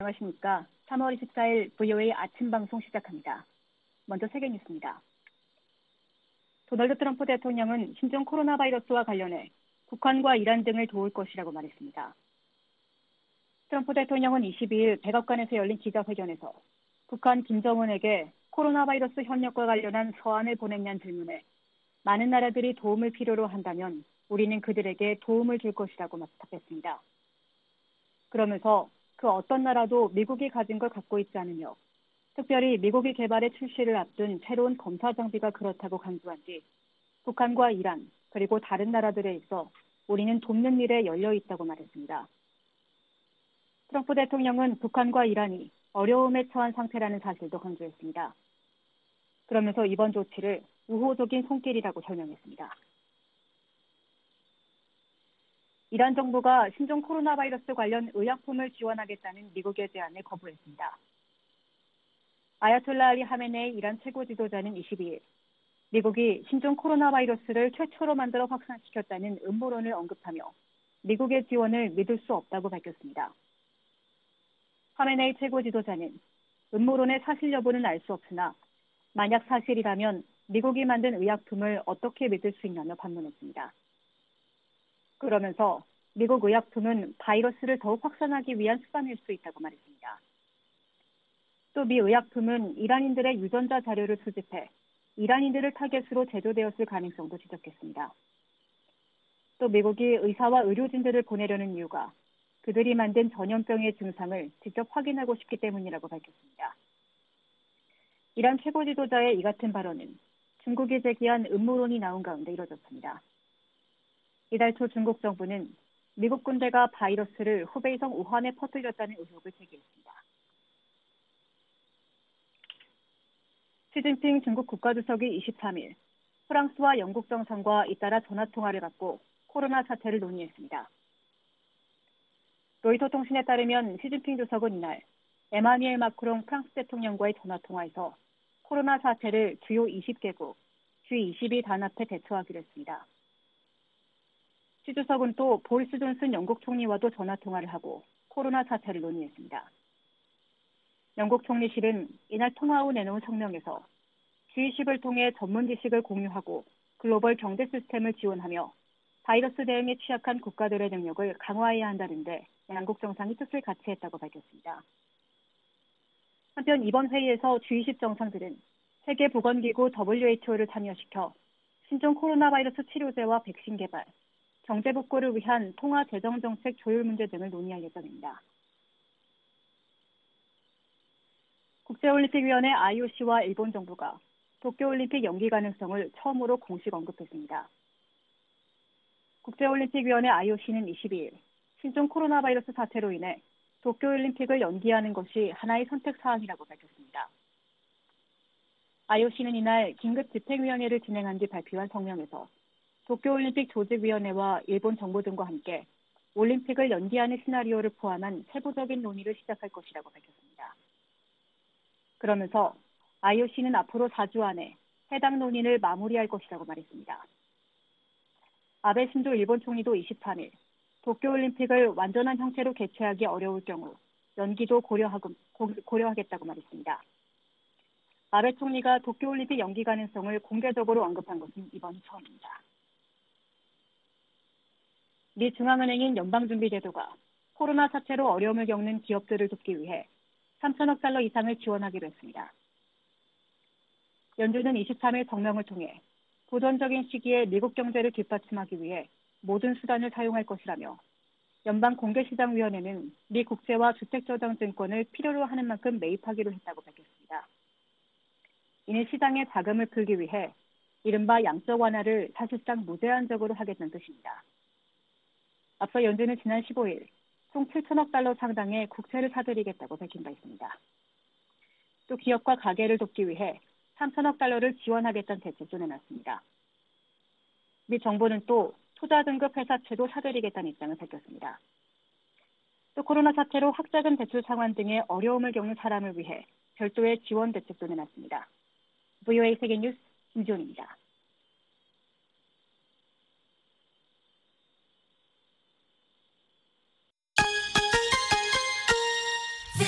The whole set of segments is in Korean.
안녕하십니까. 3월 24일 VOA 아침 방송 시작합니다. 먼저 세계 뉴스입니다. 도널드 트럼프 대통령은 신종 코로나 바이러스와 관련해 북한과 이란 등을 도울 것이라고 말했습니다. 트럼프 대통령은 22일 백악관에서 열린 기자회견에서 북한 김정은에게 코로나 바이러스 협력과 관련한 서한을 보냈냐는 질문에 많은 나라들이 도움을 필요로 한다면 우리는 그들에게 도움을 줄 것이라고 답했습니다. 그러면서 그 어떤 나라도 미국이 가진 걸 갖고 있지 않으며 특별히 미국이 개발해 출시를 앞둔 새로운 검사 장비가 그렇다고 강조한 뒤 북한과 이란 그리고 다른 나라들에 있어 우리는 돕는 일에 열려 있다고 말했습니다. 트럼프 대통령은 북한과 이란이 어려움에 처한 상태라는 사실도 강조했습니다. 그러면서 이번 조치를 우호적인 손길이라고 설명했습니다. 이란 정부가 신종 코로나 바이러스 관련 의약품을 지원하겠다는 미국의 제안을 거부했습니다. 아야톨라 알리 하메네이 이란 최고 지도자는 22일 미국이 신종 코로나 바이러스를 최초로 만들어 확산시켰다는 음모론을 언급하며 미국의 지원을 믿을 수 없다고 밝혔습니다. 하메네이 최고 지도자는 음모론의 사실 여부는 알 수 없으나 만약 사실이라면 미국이 만든 의약품을 어떻게 믿을 수 있냐며 반문했습니다. 그러면서 미국 의약품은 바이러스를 더욱 확산하기 위한 수단일 수 있다고 말했습니다. 또 미 의약품은 이란인들의 유전자 자료를 수집해 이란인들을 타겟으로 제조되었을 가능성도 지적했습니다. 또 미국이 의사와 의료진들을 보내려는 이유가 그들이 만든 전염병의 증상을 직접 확인하고 싶기 때문이라고 밝혔습니다. 이란 최고 지도자의 이 같은 발언은 중국이 제기한 음모론이 나온 가운데 이뤄졌습니다. 이달 초 중국 정부는 미국 군대가 바이러스를 후베이성 우한에 퍼뜨렸다는 의혹을 제기했습니다. 시진핑 중국 국가주석이 23일 프랑스와 영국 정상과 잇따라 전화통화를 갖고 코로나 사태를 논의했습니다. 로이터 통신에 따르면 시진핑 주석은 이날 에마뉘엘 마크롱 프랑스 대통령과의 전화통화에서 코로나 사태를 주요 20개국, G20이 단합해 대처하기로 했습니다. 시 주석은 또 보리스 존슨 영국 총리와도 전화통화를 하고 코로나 사태를 논의했습니다. 영국 총리실은 이날 통화 후 내놓은 성명에서 G20을 통해 전문 지식을 공유하고 글로벌 경제 시스템을 지원하며 바이러스 대응에 취약한 국가들의 능력을 강화해야 한다는데 양국 정상이 뜻을 같이 했다고 밝혔습니다. 한편 이번 회의에서 G20 정상들은 세계보건기구 WHO를 참여시켜 신종 코로나 바이러스 치료제와 백신 개발, 경제 복구를 위한 통화 재정 정책 조율 문제 등을 논의할 예정입니다. 국제올림픽위원회 IOC와 일본 정부가 도쿄올림픽 연기 가능성을 처음으로 공식 언급했습니다. 국제올림픽위원회 IOC는 22일 신종 코로나 바이러스 사태로 인해 도쿄올림픽을 연기하는 것이 하나의 선택 사항이라고 밝혔습니다. IOC는 이날 긴급 집행위원회를 진행한 뒤 발표한 성명에서 도쿄올림픽 조직위원회와 일본 정부 등과 함께 올림픽을 연기하는 시나리오를 포함한 세부적인 논의를 시작할 것이라고 밝혔습니다. 그러면서 IOC는 앞으로 4주 안에 해당 논의를 마무리할 것이라고 말했습니다. 아베 신조 일본 총리도 23일 도쿄올림픽을 완전한 형태로 개최하기 어려울 경우 연기도 고려하겠다고 말했습니다. 아베 총리가 도쿄올림픽 연기 가능성을 공개적으로 언급한 것은 이번이 처음입니다. 미 중앙은행인 연방준비제도가 코로나 사태로 어려움을 겪는 기업들을 돕기 위해 3천억 달러 이상을 지원하기로 했습니다. 연준은 23일 성명을 통해 도전적인 시기에 미국 경제를 뒷받침하기 위해 모든 수단을 사용할 것이라며 연방공개시장위원회는 미 국채와 주택저장증권을 필요로 하는 만큼 매입하기로 했다고 밝혔습니다. 이는 시장의 자금을 풀기 위해 이른바 양적 완화를 사실상 무제한적으로 하겠다는 뜻입니다. 앞서 연준은 지난 15일 총 7천억 달러 상당의 국채를 사들이겠다고 밝힌 바 있습니다. 또 기업과 가게를 돕기 위해 3천억 달러를 지원하겠다는 대책도 내놨습니다. 미 정부는 또 투자 등급 회사채도 사들이겠다는 입장을 밝혔습니다. 또 코로나 사태로 학자금 대출 상환 등의 어려움을 겪는 사람을 위해 별도의 지원 대책도 내놨습니다. VOA 세계뉴스 김지훈입니다.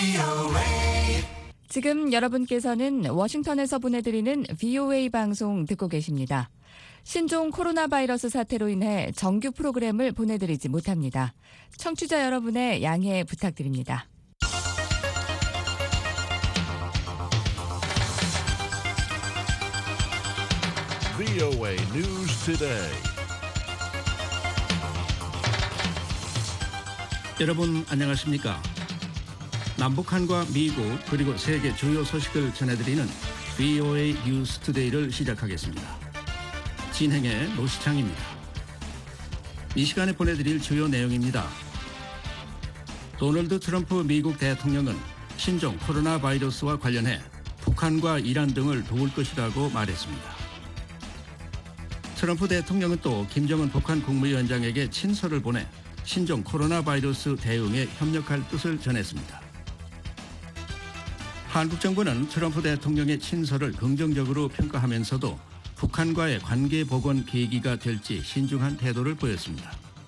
지금 여러분께서는 워싱턴에서 보내드리는 VOA 방송 듣고 계십니다. 신종 코로나 바이러스 사태로 인해 정규 프로그램을 보내드리지 못합니다. 청취자 여러분의 양해 부탁드립니다. VOA News Today. 여러분 안녕하십니까? 남북한과 미국 그리고 세계 주요 소식을 전해드리는 VOA News Today를 시작하겠습니다. 진행의 노시창입니다. 이 시간에 보내드릴 주요 내용입니다. 도널드 트럼프 미국 대통령은 신종 코로나 바이러스와 관련해 북한과 이란 등을 도울 것이라고 말했습니다. 트럼프 대통령은 또 김정은 북한 국무위원장에게 친서를 보내 신종 코로나 바이러스 대응에 협력할 뜻을 전했습니다. 한국 정부는 트럼프 대통령의 친서를 긍정적으로 평가하면서도 북한과의 관계 복원 계기가 될지 신중한 태도를 보였습니다.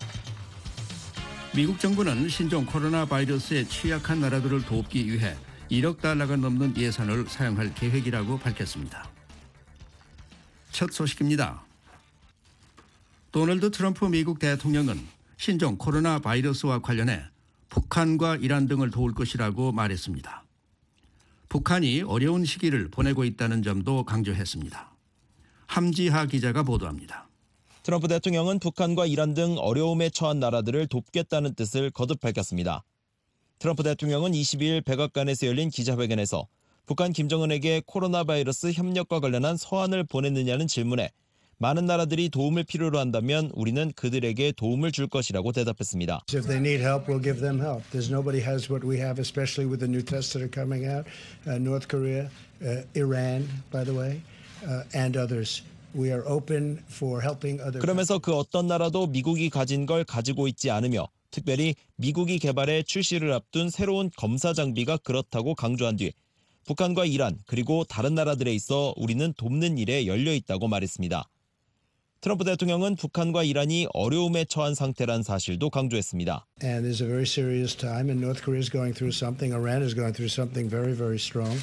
미국 정부는 신종 코로나 바이러스에 취약한 나라들을 돕기 위해 1억 달러가 넘는 예산을 사용할 계획이라고 밝혔습니다. 첫 소식입니다. 도널드 트럼프 미국 대통령은 신종 코로나 바이러스와 관련해 북한과 이란 등을 도울 것이라고 말했습니다. 북한이 어려운 시기를 보내고 있다는 점도 강조했습니다. 함지하 기자가 보도합니다. 트럼프 대통령은 북한과 이란 등 어려움에 처한 나라들을 돕겠다는 뜻을 거듭 밝혔습니다. 트럼프 대통령은 22일 백악관에서 열린 기자회견에서 북한 김정은에게 코로나 바이러스 협력과 관련한 서한을 보냈느냐는 질문에 많은 나라들이 도움을 필요로 한다면 우리는 그들에게 도움을 줄 것이라고 대답했습니다. If they need help, we'll give them help. There's nobody has what we have, especially with the new tests that are coming out. North Korea, Iran, by the way, and others. We are open for helping other. 그러면서 그 어떤 나라도 미국이 가진 걸 가지고 있지 않으며 특별히 미국이 개발해 출시를 앞둔 새로운 검사 장비가 그렇다고 강조한 뒤 북한과 이란 그리고 다른 나라들에 있어 우리는 돕는 일에 열려 있다고 말했습니다. 트럼프 대통령은 북한과 이란이 어려움에 처한 상태란 사실도 강조했습니다. And there's a very serious time, and North Korea is going through something. Iran is going through something very, very strong.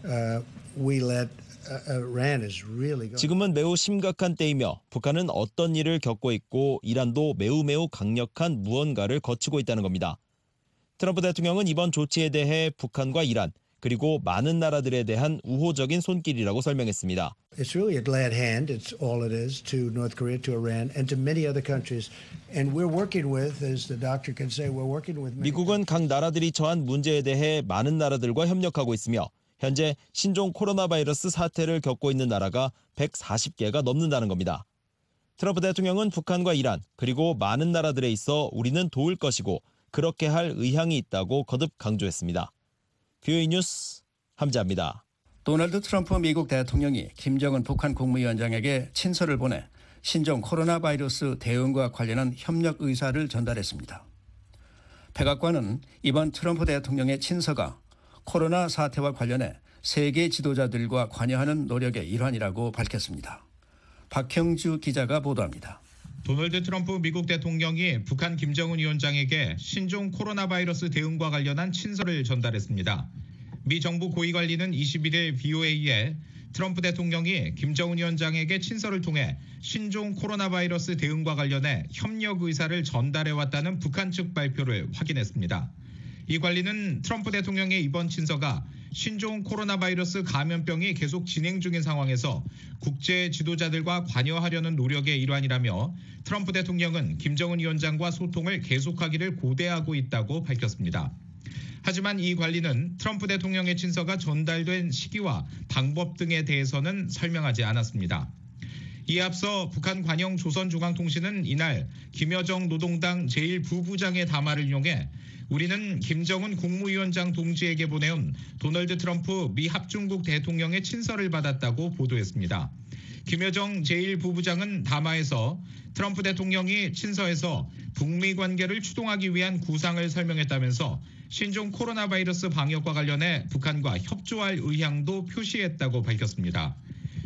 Iran is really going. 지금은 매우 심각한 때이며 북한은 어떤 일을 겪고 있고 이란도 매우 강력한 무언가를 거치고 있다는 겁니다. 트럼프 대통령은 이번 조치에 대해 북한과 이란 그리고 많은 나라들에 대한 우호적인 손길이라고 설명했습니다. It's really a glad hand. It's all it is to North Korea, to Iran, and to many other countries. And we're working with, as the doctor can say, we're working with. 미국은 각 나라들이 처한 문제에 대해 많은 나라들과 협력하고 있으며 현재 신종 코로나 바이러스 사태를 겪고 있는 나라가 140개가 넘는다는 겁니다. 트럼프 대통령은 북한과 이란 그리고 많은 나라들에 있어 우리는 도울 것이고 그렇게 할 의향이 있다고 거듭 강조했습니다. VOA 뉴스 함지아입니다. 도널드 트럼프 미국 대통령이 김정은 북한 국무위원장에게 친서를 보내 신종 코로나 바이러스 대응과 관련한 협력 의사를 전달했습니다. 백악관은 이번 트럼프 대통령의 친서가 코로나 사태와 관련해 세계 지도자들과 관여하는 노력의 일환이라고 밝혔습니다. 박형주 기자가 보도합니다. 도널드 트럼프 미국 대통령이 북한 김정은 위원장에게 신종 코로나 바이러스 대응과 관련한 친서를 전달했습니다. 미 정부 고위관리는 21일 VOA에 트럼프 대통령이 김정은 위원장에게 친서를 통해 신종 코로나 바이러스 대응과 관련해 협력 의사를 전달해왔다는 북한 측 발표를 확인했습니다. 이 관리는 트럼프 대통령의 이번 친서가 신종 코로나 바이러스 감염병이 계속 진행 중인 상황에서 국제 지도자들과 관여하려는 노력의 일환이라며 트럼프 대통령은 김정은 위원장과 소통을 계속하기를 고대하고 있다고 밝혔습니다. 하지만 이 관리는 트럼프 대통령의 친서가 전달된 시기와 방법 등에 대해서는 설명하지 않았습니다. 이에 앞서 북한 관영 조선중앙통신은 이날 김여정 노동당 제1부부장의 담화를 이용해 우리는 김정은 국무위원장 동지에게 보내온 도널드 트럼프 미 합중국 대통령의 친서를 받았다고 보도했습니다. 김여정 제1부부장은 담화에서 트럼프 대통령이 친서에서 북미 관계를 추동하기 위한 구상을 설명했다면서 신종 코로나 바이러스 방역과 관련해 북한과 협조할 의향도 표시했다고 밝혔습니다.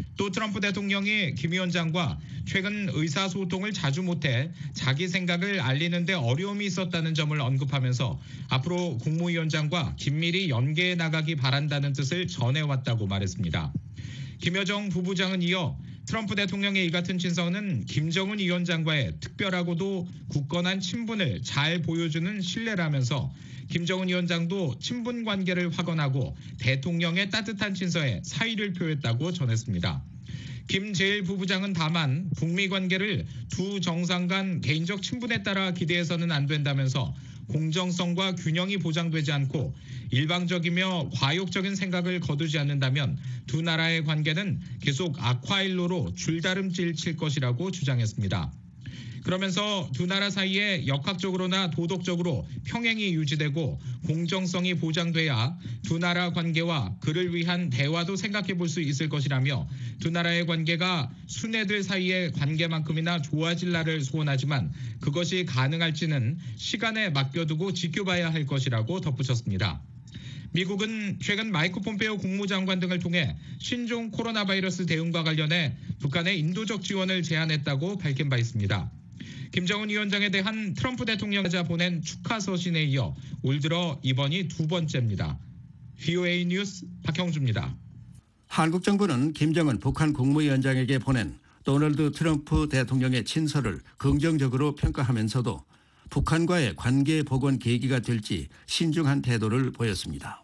또 트럼프 대통령이 김 위원장과 최근 의사소통을 자주 못해 자기 생각을 알리는 데 어려움이 있었다는 점을 언급하면서 앞으로 국무위원장과 긴밀히 연계해 나가기 바란다는 뜻을 전해왔다고 말했습니다. 김여정 부부장은 이어 트럼프 대통령의 이 같은 친서는 김정은 위원장과의 특별하고도 굳건한 친분을 잘 보여주는 신뢰라면서 김정은 위원장도 친분 관계를 확언하고 대통령의 따뜻한 친서에 사의를 표했다고 전했습니다. 김 제1부부장은 다만 북미 관계를 두 정상 간 개인적 친분에 따라 기대해서는 안 된다면서 공정성과 균형이 보장되지 않고 일방적이며 과욕적인 생각을 거두지 않는다면 두 나라의 관계는 계속 악화일로로 줄다름질 칠 것이라고 주장했습니다. 그러면서 두 나라 사이에 역학적으로나 도덕적으로 평행이 유지되고 공정성이 보장돼야 두 나라 관계와 그를 위한 대화도 생각해 볼 수 있을 것이라며 두 나라의 관계가 순애들 사이의 관계만큼이나 좋아질 날을 소원하지만 그것이 가능할지는 시간에 맡겨두고 지켜봐야 할 것이라고 덧붙였습니다. 미국은 최근 마이크 폼페오 국무장관 등을 통해 신종 코로나 바이러스 대응과 관련해 북한의 인도적 지원을 제안했다고 밝힌 바 있습니다. 김정은 위원장에 대한 트럼프 대통령이 보낸 축하 서신에 이어 올 들어 이번이 두 번째입니다. VOA 뉴스 박형주입니다. 한국 정부는 김정은 북한 국무위원장에게 보낸 도널드 트럼프 대통령의 친서를 긍정적으로 평가하면서도 북한과의 관계 복원 계기가 될지 신중한 태도를 보였습니다.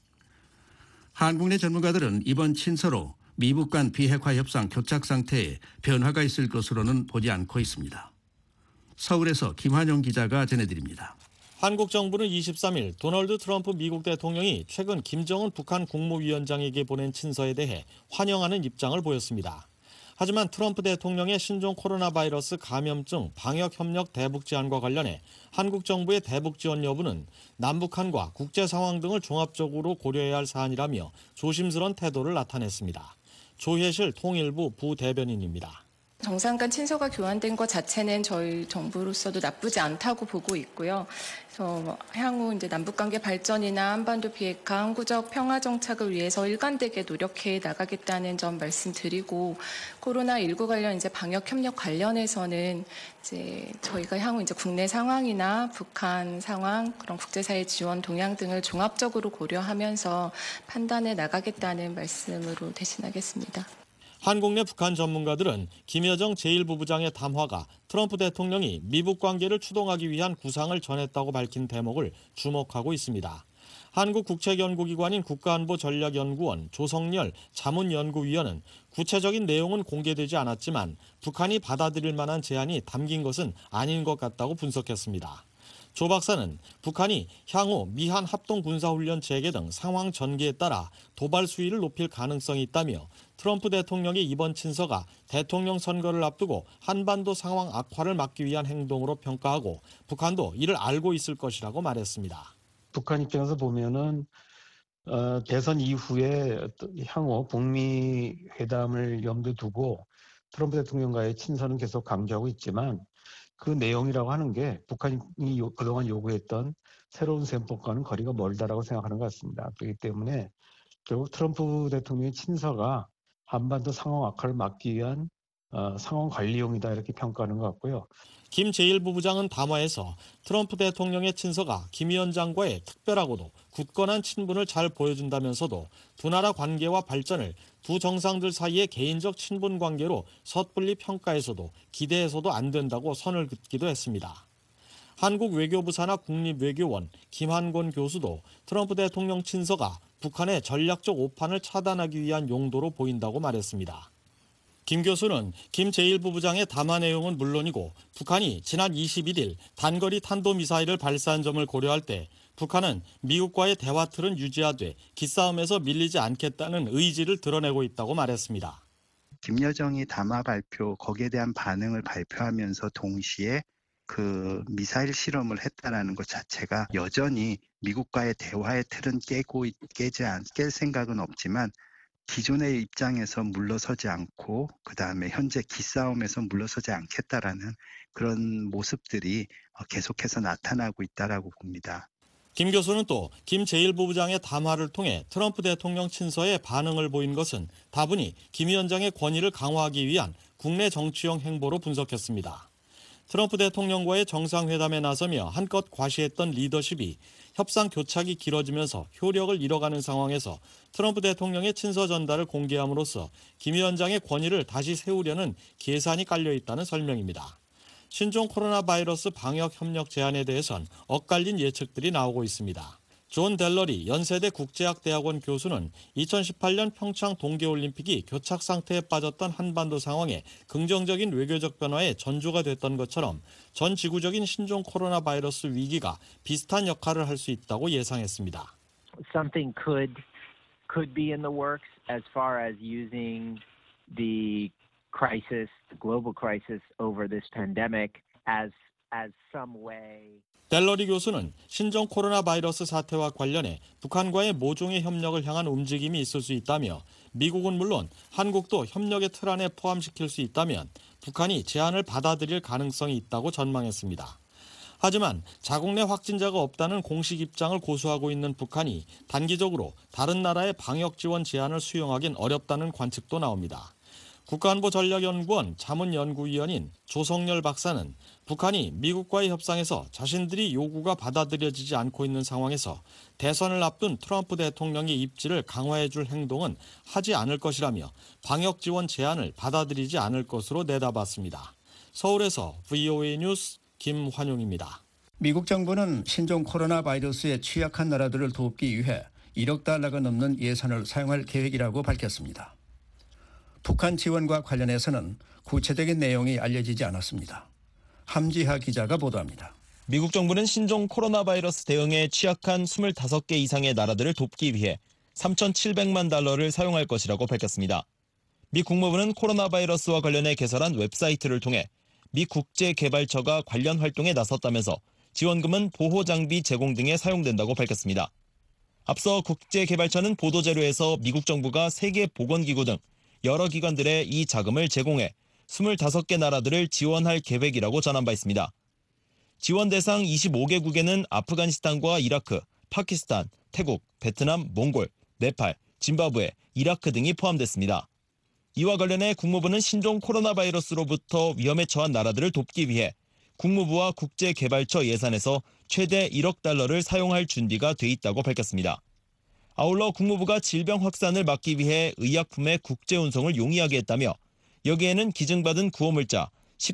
한국 내 전문가들은 이번 친서로 미북 간 비핵화 협상 교착 상태에 변화가 있을 것으로는 보지 않고 있습니다. 서울에서 김환용 기자가 전해드립니다. 한국 정부는 23일 도널드 트럼프 미국 대통령이 최근 김정은 북한 국무위원장에게 보낸 친서에 대해 환영하는 입장을 보였습니다. 하지만 트럼프 대통령의 신종 코로나 바이러스 감염증 방역협력 대북 제안과 관련해 한국 정부의 대북 지원 여부는 남북한과 국제 상황 등을 종합적으로 고려해야 할 사안이라며 조심스러운 태도를 나타냈습니다. 조혜실 통일부 부대변인입니다. 정상 간 친서가 교환된 것 자체는 저희 정부로서도 나쁘지 않다고 보고 있고요. 그래서 향후 이제 남북 관계 발전이나 한반도 비핵화, 항구적 평화 정착을 위해서 일관되게 노력해 나가겠다는 점 말씀드리고, 코로나19 관련 이제 방역 협력 관련해서는 이제 저희가 향후 이제 국내 상황이나 북한 상황, 그런 국제사회 지원 동향 등을 종합적으로 고려하면서 판단해 나가겠다는 말씀으로 대신하겠습니다. 한국 내 북한 전문가들은 김여정 제1부부장의 담화가 트럼프 대통령이 미북 관계를 추동하기 위한 구상을 전했다고 밝힌 대목을 주목하고 있습니다. 한국국책연구기관인 국가안보전략연구원 조성열 자문연구위원은 구체적인 내용은 공개되지 않았지만 북한이 받아들일 만한 제안이 담긴 것은 아닌 것 같다고 분석했습니다. 조 박사는 북한이 향후 미한 합동군사훈련 재개 등 상황 전개에 따라 도발 수위를 높일 가능성이 있다며 트럼프 대통령의 이번 친서가 대통령 선거를 앞두고 한반도 상황 악화를 막기 위한 행동으로 평가하고 북한도 이를 알고 있을 것이라고 말했습니다. 북한 입장에서 보면은 대선 이후에 향후 북미 회담을 염두에 두고 트럼프 대통령과의 친서는 계속 강조하고 있지만 그 내용이라고 하는 게 북한이 그동안 요구했던 새로운 셈법과는 거리가 멀다라고 생각하는 것 같습니다. 그렇기 때문에 결국 트럼프 대통령의 친서가 한반도 상황 악화를 막기 위한 상황 관리용이다 이렇게 평가하는 것 같고요. 김 제1부부장은 담화에서 트럼프 대통령의 친서가 김 위원장과의 특별하고도 굳건한 친분을 잘 보여준다면서도 두 나라 관계와 발전을 두 정상들 사이의 개인적 친분 관계로 섣불리 평가해서도 기대해서도 안 된다고 선을 긋기도 했습니다. 한국 외교부 산하 국립외교원 김한권 교수도 트럼프 대통령 친서가 북한의 전략적 오판을 차단하기 위한 용도로 보인다고 말했습니다. 김 교수는 김 제1부부장의 담화 내용은 물론이고 북한이 지난 21일 단거리 탄도미사일을 발사한 점을 고려할 때 북한은 미국과의 대화 틀은 유지하되 기싸움에서 밀리지 않겠다는 의지를 드러내고 있다고 말했습니다. 김여정이 담화 발표, 거기에 대한 반응을 발표하면서 동시에 그 미사일 실험을 했다는 것 자체가 여전히 미국과의 대화의 틀은 깰 생각은 없지만 기존의 입장에서 물러서지 않고 그다음에 현재 기싸움에서 물러서지 않겠다라는 그런 모습들이 계속해서 나타나고 있다라고 봅니다. 김 교수는 또 김 제1부부장의 담화를 통해 트럼프 대통령 친서에 반응을 보인 것은 다분히 김 위원장의 권위를 강화하기 위한 국내 정치형 행보로 분석했습니다. 트럼프 대통령과의 정상회담에 나서며 한껏 과시했던 리더십이 협상 교착이 길어지면서 효력을 잃어가는 상황에서 트럼프 대통령의 친서 전달을 공개함으로써 김 위원장의 권위를 다시 세우려는 계산이 깔려 있다는 설명입니다. 신종 코로나 바이러스 방역 협력 제안에 대해선 엇갈린 예측들이 나오고 있습니다. 존 델러리 연세대 국제학대학원 교수는 2018년 평창 동계올림픽이 교착 상태에 빠졌던 한반도 상황에 긍정적인 외교적 변화의 전조가 됐던 것처럼 전 지구적인 신종 코로나 바이러스 위기가 비슷한 역할을 할 수 있다고 예상했습니다. Something could be in the works as far as using the crisis, the global crisis over this pandemic as some way. 델러리 교수는 신종 코로나 바이러스 사태와 관련해 북한과의 모종의 협력을 향한 움직임이 있을 수 있다며 미국은 물론 한국도 협력의 틀 안에 포함시킬 수 있다면 북한이 제안을 받아들일 가능성이 있다고 전망했습니다. 하지만 자국 내 확진자가 없다는 공식 입장을 고수하고 있는 북한이 단기적으로 다른 나라의 방역 지원 제안을 수용하긴 어렵다는 관측도 나옵니다. 국가안보전략연구원 자문연구위원인 조성열 박사는 북한이 미국과의 협상에서 자신들이 요구가 받아들여지지 않고 있는 상황에서 대선을 앞둔 트럼프 대통령의 입지를 강화해줄 행동은 하지 않을 것이라며 방역 지원 제안을 받아들이지 않을 것으로 내다봤습니다. 서울에서 VOA 뉴스 김환용입니다. 미국 정부는 신종 코로나 바이러스에 취약한 나라들을 돕기 위해 1억 달러가 넘는 예산을 사용할 계획이라고 밝혔습니다. 북한 지원과 관련해서는 구체적인 내용이 알려지지 않았습니다. 함지하 기자가 보도합니다. 미국 정부는 신종 코로나 바이러스 대응에 취약한 25개 이상의 나라들을 돕기 위해 3,700만 달러를 사용할 것이라고 밝혔습니다. 미 국무부는 코로나 바이러스와 관련해 개설한 웹사이트를 통해 미 국제개발처가 관련 활동에 나섰다면서 지원금은 보호장비 제공 등에 사용된다고 밝혔습니다. 앞서 국제개발처는 보도자료에서 미국 정부가 세계보건기구 등 여러 기관들에 이 자금을 제공해 25개 나라들을 지원할 계획이라고 전한 바 있습니다. 지원 대상 25개국에는 아프가니스탄과 이라크, 파키스탄, 태국, 베트남, 몽골, 네팔, 짐바브웨, 이라크 등이 포함됐습니다. 이와 관련해 국무부는 신종 코로나 바이러스로부터 위험에 처한 나라들을 돕기 위해 국무부와 국제개발처 예산에서 최대 1억 달러를 사용할 준비가 돼 있다고 밝혔습니다. 아울러 국무부가 질병 확산을 막기 위해 의약품의 국제 운송을 용이하게 했다며 여기에는 기증받은 구호물자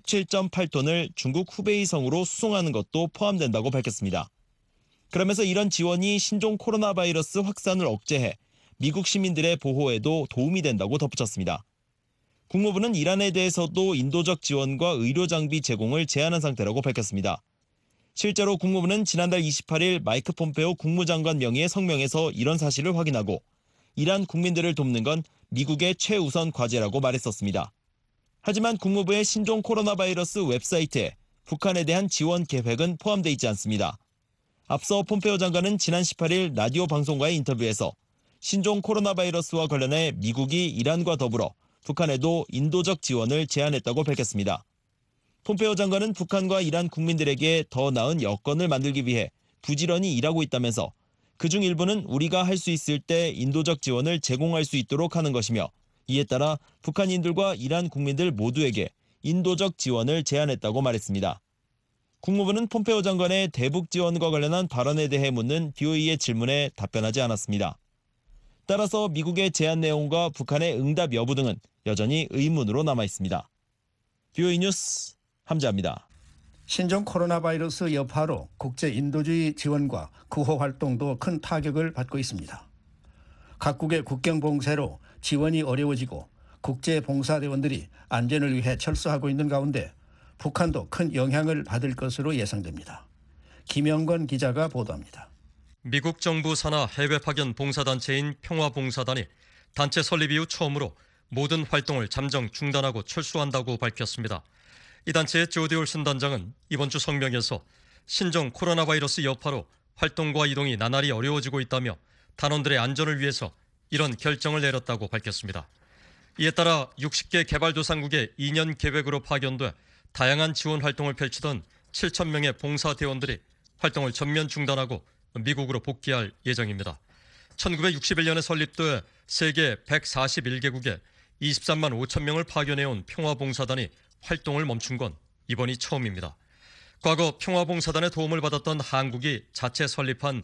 17.8톤을 중국 후베이성으로 수송하는 것도 포함된다고 밝혔습니다. 그러면서 이런 지원이 신종 코로나 바이러스 확산을 억제해 미국 시민들의 보호에도 도움이 된다고 덧붙였습니다. 국무부는 이란에 대해서도 인도적 지원과 의료 장비 제공을 제안한 상태라고 밝혔습니다. 실제로 국무부는 지난달 28일 마이크 폼페오 국무장관 명의의 성명에서 이런 사실을 확인하고 이란 국민들을 돕는 건 미국의 최우선 과제라고 말했었습니다. 하지만 국무부의 신종 코로나 바이러스 웹사이트에 북한에 대한 지원 계획은 포함되어 있지 않습니다. 앞서 폼페오 장관은 지난 18일 라디오 방송과의 인터뷰에서 신종 코로나 바이러스와 관련해 미국이 이란과 더불어 북한에도 인도적 지원을 제안했다고 밝혔습니다. 폼페오 장관은 북한과 이란 국민들에게 더 나은 여건을 만들기 위해 부지런히 일하고 있다면서 그중 일부는 우리가 할 수 있을 때 인도적 지원을 제공할 수 있도록 하는 것이며 이에 따라 북한인들과 이란 국민들 모두에게 인도적 지원을 제안했다고 말했습니다. 국무부는 폼페오 장관의 대북 지원과 관련한 발언에 대해 묻는 VOA의 질문에 답변하지 않았습니다. 따라서 미국의 제안 내용과 북한의 응답 여부 등은 여전히 의문으로 남아 있습니다. VOA 뉴스 함자입니다. 신종 코로나 바이러스 여파로 국제 인도주의 지원과 구호 활동도 큰 타격을 받고 있습니다. 각국의 국경 봉쇄로 지원이 어려워지고 국제 봉사대원들이 안전을 위해 철수하고 있는 가운데 북한도 큰 영향을 받을 것으로 예상됩니다. 김영건 기자가 보도합니다. 미국 정부 산하 해외 파견 봉사단체인 평화봉사단이 단체 설립 이후 처음으로 모든 활동을 잠정 중단하고 철수한다고 밝혔습니다. 이 단체의 조디 올슨 단장은 이번 주 성명에서 신종 코로나 바이러스 여파로 활동과 이동이 나날이 어려워지고 있다며 단원들의 안전을 위해서 이런 결정을 내렸다고 밝혔습니다. 이에 따라 60개 개발도상국의 2년 계획으로 파견돼 다양한 지원 활동을 펼치던 7,000명의 봉사대원들이 활동을 전면 중단하고 미국으로 복귀할 예정입니다. 1961년에 설립돼 세계 141개국에 23만 5천 명을 파견해온 평화봉사단이 활동을 멈춘 건 이번이 처음입니다. 과거 평화봉사단의 도움을 받았던 한국이 자체 설립한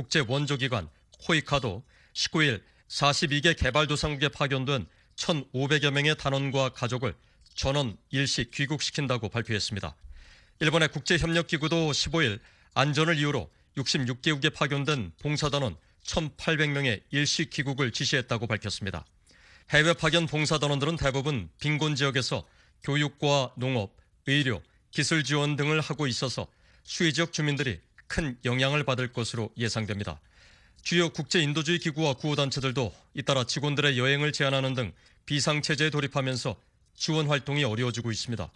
국제원조기관 호이카도 19일 42개 개발도상국에 파견된 1,500여 명의 단원과 가족을 전원 일시 귀국시킨다고 발표했습니다. 일본의 국제협력기구도 15일 안전을 이유로 66개국에 파견된 봉사단원 1,800명의 일시 귀국을 지시했다고 밝혔습니다. 해외 파견 봉사단원들은 대부분 빈곤 지역에서 교육과 농업, 의료, 기술 지원 등을 하고 있어서 수혜 지역 주민들이 큰 영향을 받을 것으로 예상됩니다. 주요 국제 인도주의 기구와 구호단체들도 잇따라 직원들의 여행을 제한하는 등 비상체제에 돌입하면서 지원 활동이 어려워지고 있습니다.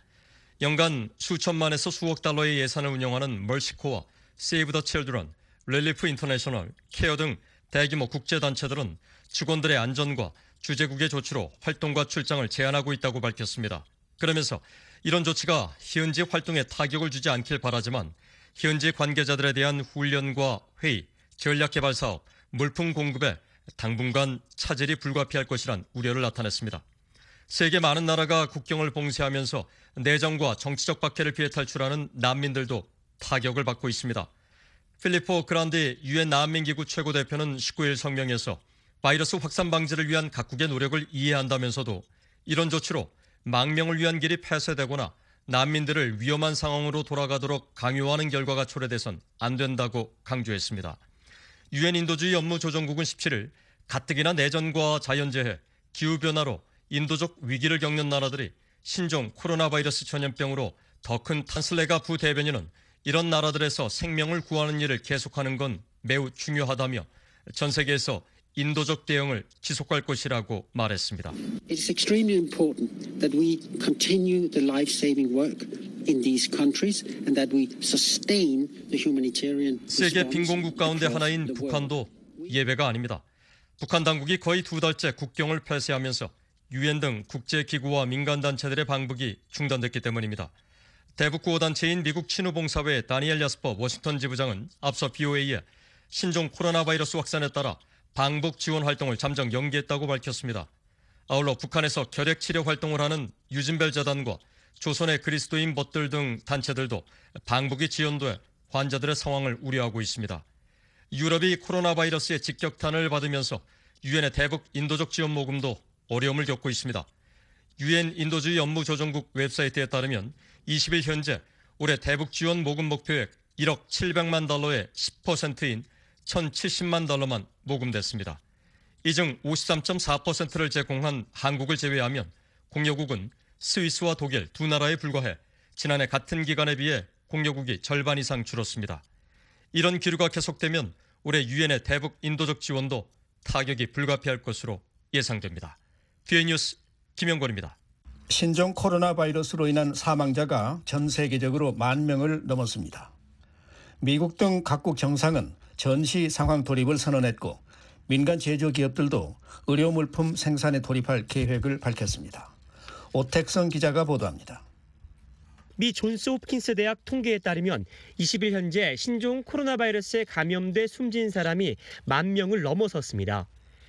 연간 수천만에서 수억 달러의 예산을 운영하는 멀시코와 세이브 더 칠드런, 릴리프 인터내셔널, 케어 등 대규모 국제단체들은 직원들의 안전과 주재국의 조치로 활동과 출장을 제한하고 있다고 밝혔습니다. 그러면서 이런 조치가 현지 활동에 타격을 주지 않길 바라지만 현지 관계자들에 대한 훈련과 회의, 전략개발 사업, 물품 공급에 당분간 차질이 불가피할 것이란 우려를 나타냈습니다. 세계 많은 나라가 국경을 봉쇄하면서 내정과 정치적 박해를 피해 탈출하는 난민들도 타격을 받고 있습니다. 필리포 그란디 유엔 난민기구 최고대표는 19일 성명에서 바이러스 확산 방지를 위한 각국의 노력을 이해한다면서도 이런 조치로 망명을 위한 길이 폐쇄되거나 난민들을 위험한 상황으로 돌아가도록 강요하는 결과가 초래돼선 안 된다고 강조했습니다. 유엔 인도주의 업무조정국은 17일 가뜩이나 내전과 자연재해, 기후변화로 인도적 위기를 겪는 나라들이 신종 코로나 바이러스 전염병으로 더 큰 탄슬레가 부대변인은 이런 나라들에서 생명을 구하는 일을 계속하는 건 매우 중요하다며 전 세계에서 인도적 대응을 지속할 것이라고 말했습니다. It is extremely important that we continue the life-saving work in these countries and that we sustain the humanitarian response. 세계 빈곤국 가운데 하나인 북한도 예외가 아닙니다. 북한 당국이 거의 2달째 국경을 폐쇄하면서 유엔 등 국제기구와 민간단체들의 방북이 중단됐기 때문입니다. 대북구호단체인 미국 친우봉사회 다니엘 야스퍼 워싱턴 지부장은 앞서 BOA에 신종 코로나 바이러스 확산에 따라 방북 지원 활동을 잠정 연기했다고 밝혔습니다. 아울러 북한에서 결핵치료 활동을 하는 유진벨 재단과 조선의 그리스도인 벗들 등 단체들도 방북이 지연돼 환자들의 상황을 우려하고 있습니다. 유럽이 코로나 바이러스의 직격탄을 받으면서 유엔의 대북 인도적 지원 모금도 어려움을 겪고 있습니다. 유엔 인도주의 업무조정국 웹사이트에 따르면 20일 현재 올해 대북 지원 모금 목표액 1억 700만 달러의 10%인 1,070만 달러만 모금됐습니다. 이 중 53.4%를 제공한 한국을 제외하면 공여국은 스위스와 독일 두 나라에 불과해 지난해 같은 기간에 비해 공여국이 절반 이상 줄었습니다. 이런 기류가 계속되면 올해 유엔의 대북 인도적 지원도 타격이 불가피할 것으로 예상됩니다. BOA 뉴스 김영권입니다. 신종 코로나 바이러스로 인한 사망자가 전 세계적으로 10,000명을 넘었습니다. 미국 등 각국 정상은 전시 상황 돌입을 선언했고 민간 제조기업들도 의료 물품 생산에 돌입할 계획을 밝혔습니다. 오택성 기자가 보도합니다. 미 존스 홉킨스 대학 통계에 따르면 20일 현재 신종 코로나 바이러스에 감염돼 숨진 사람이 10,000명을 넘어섰습니다.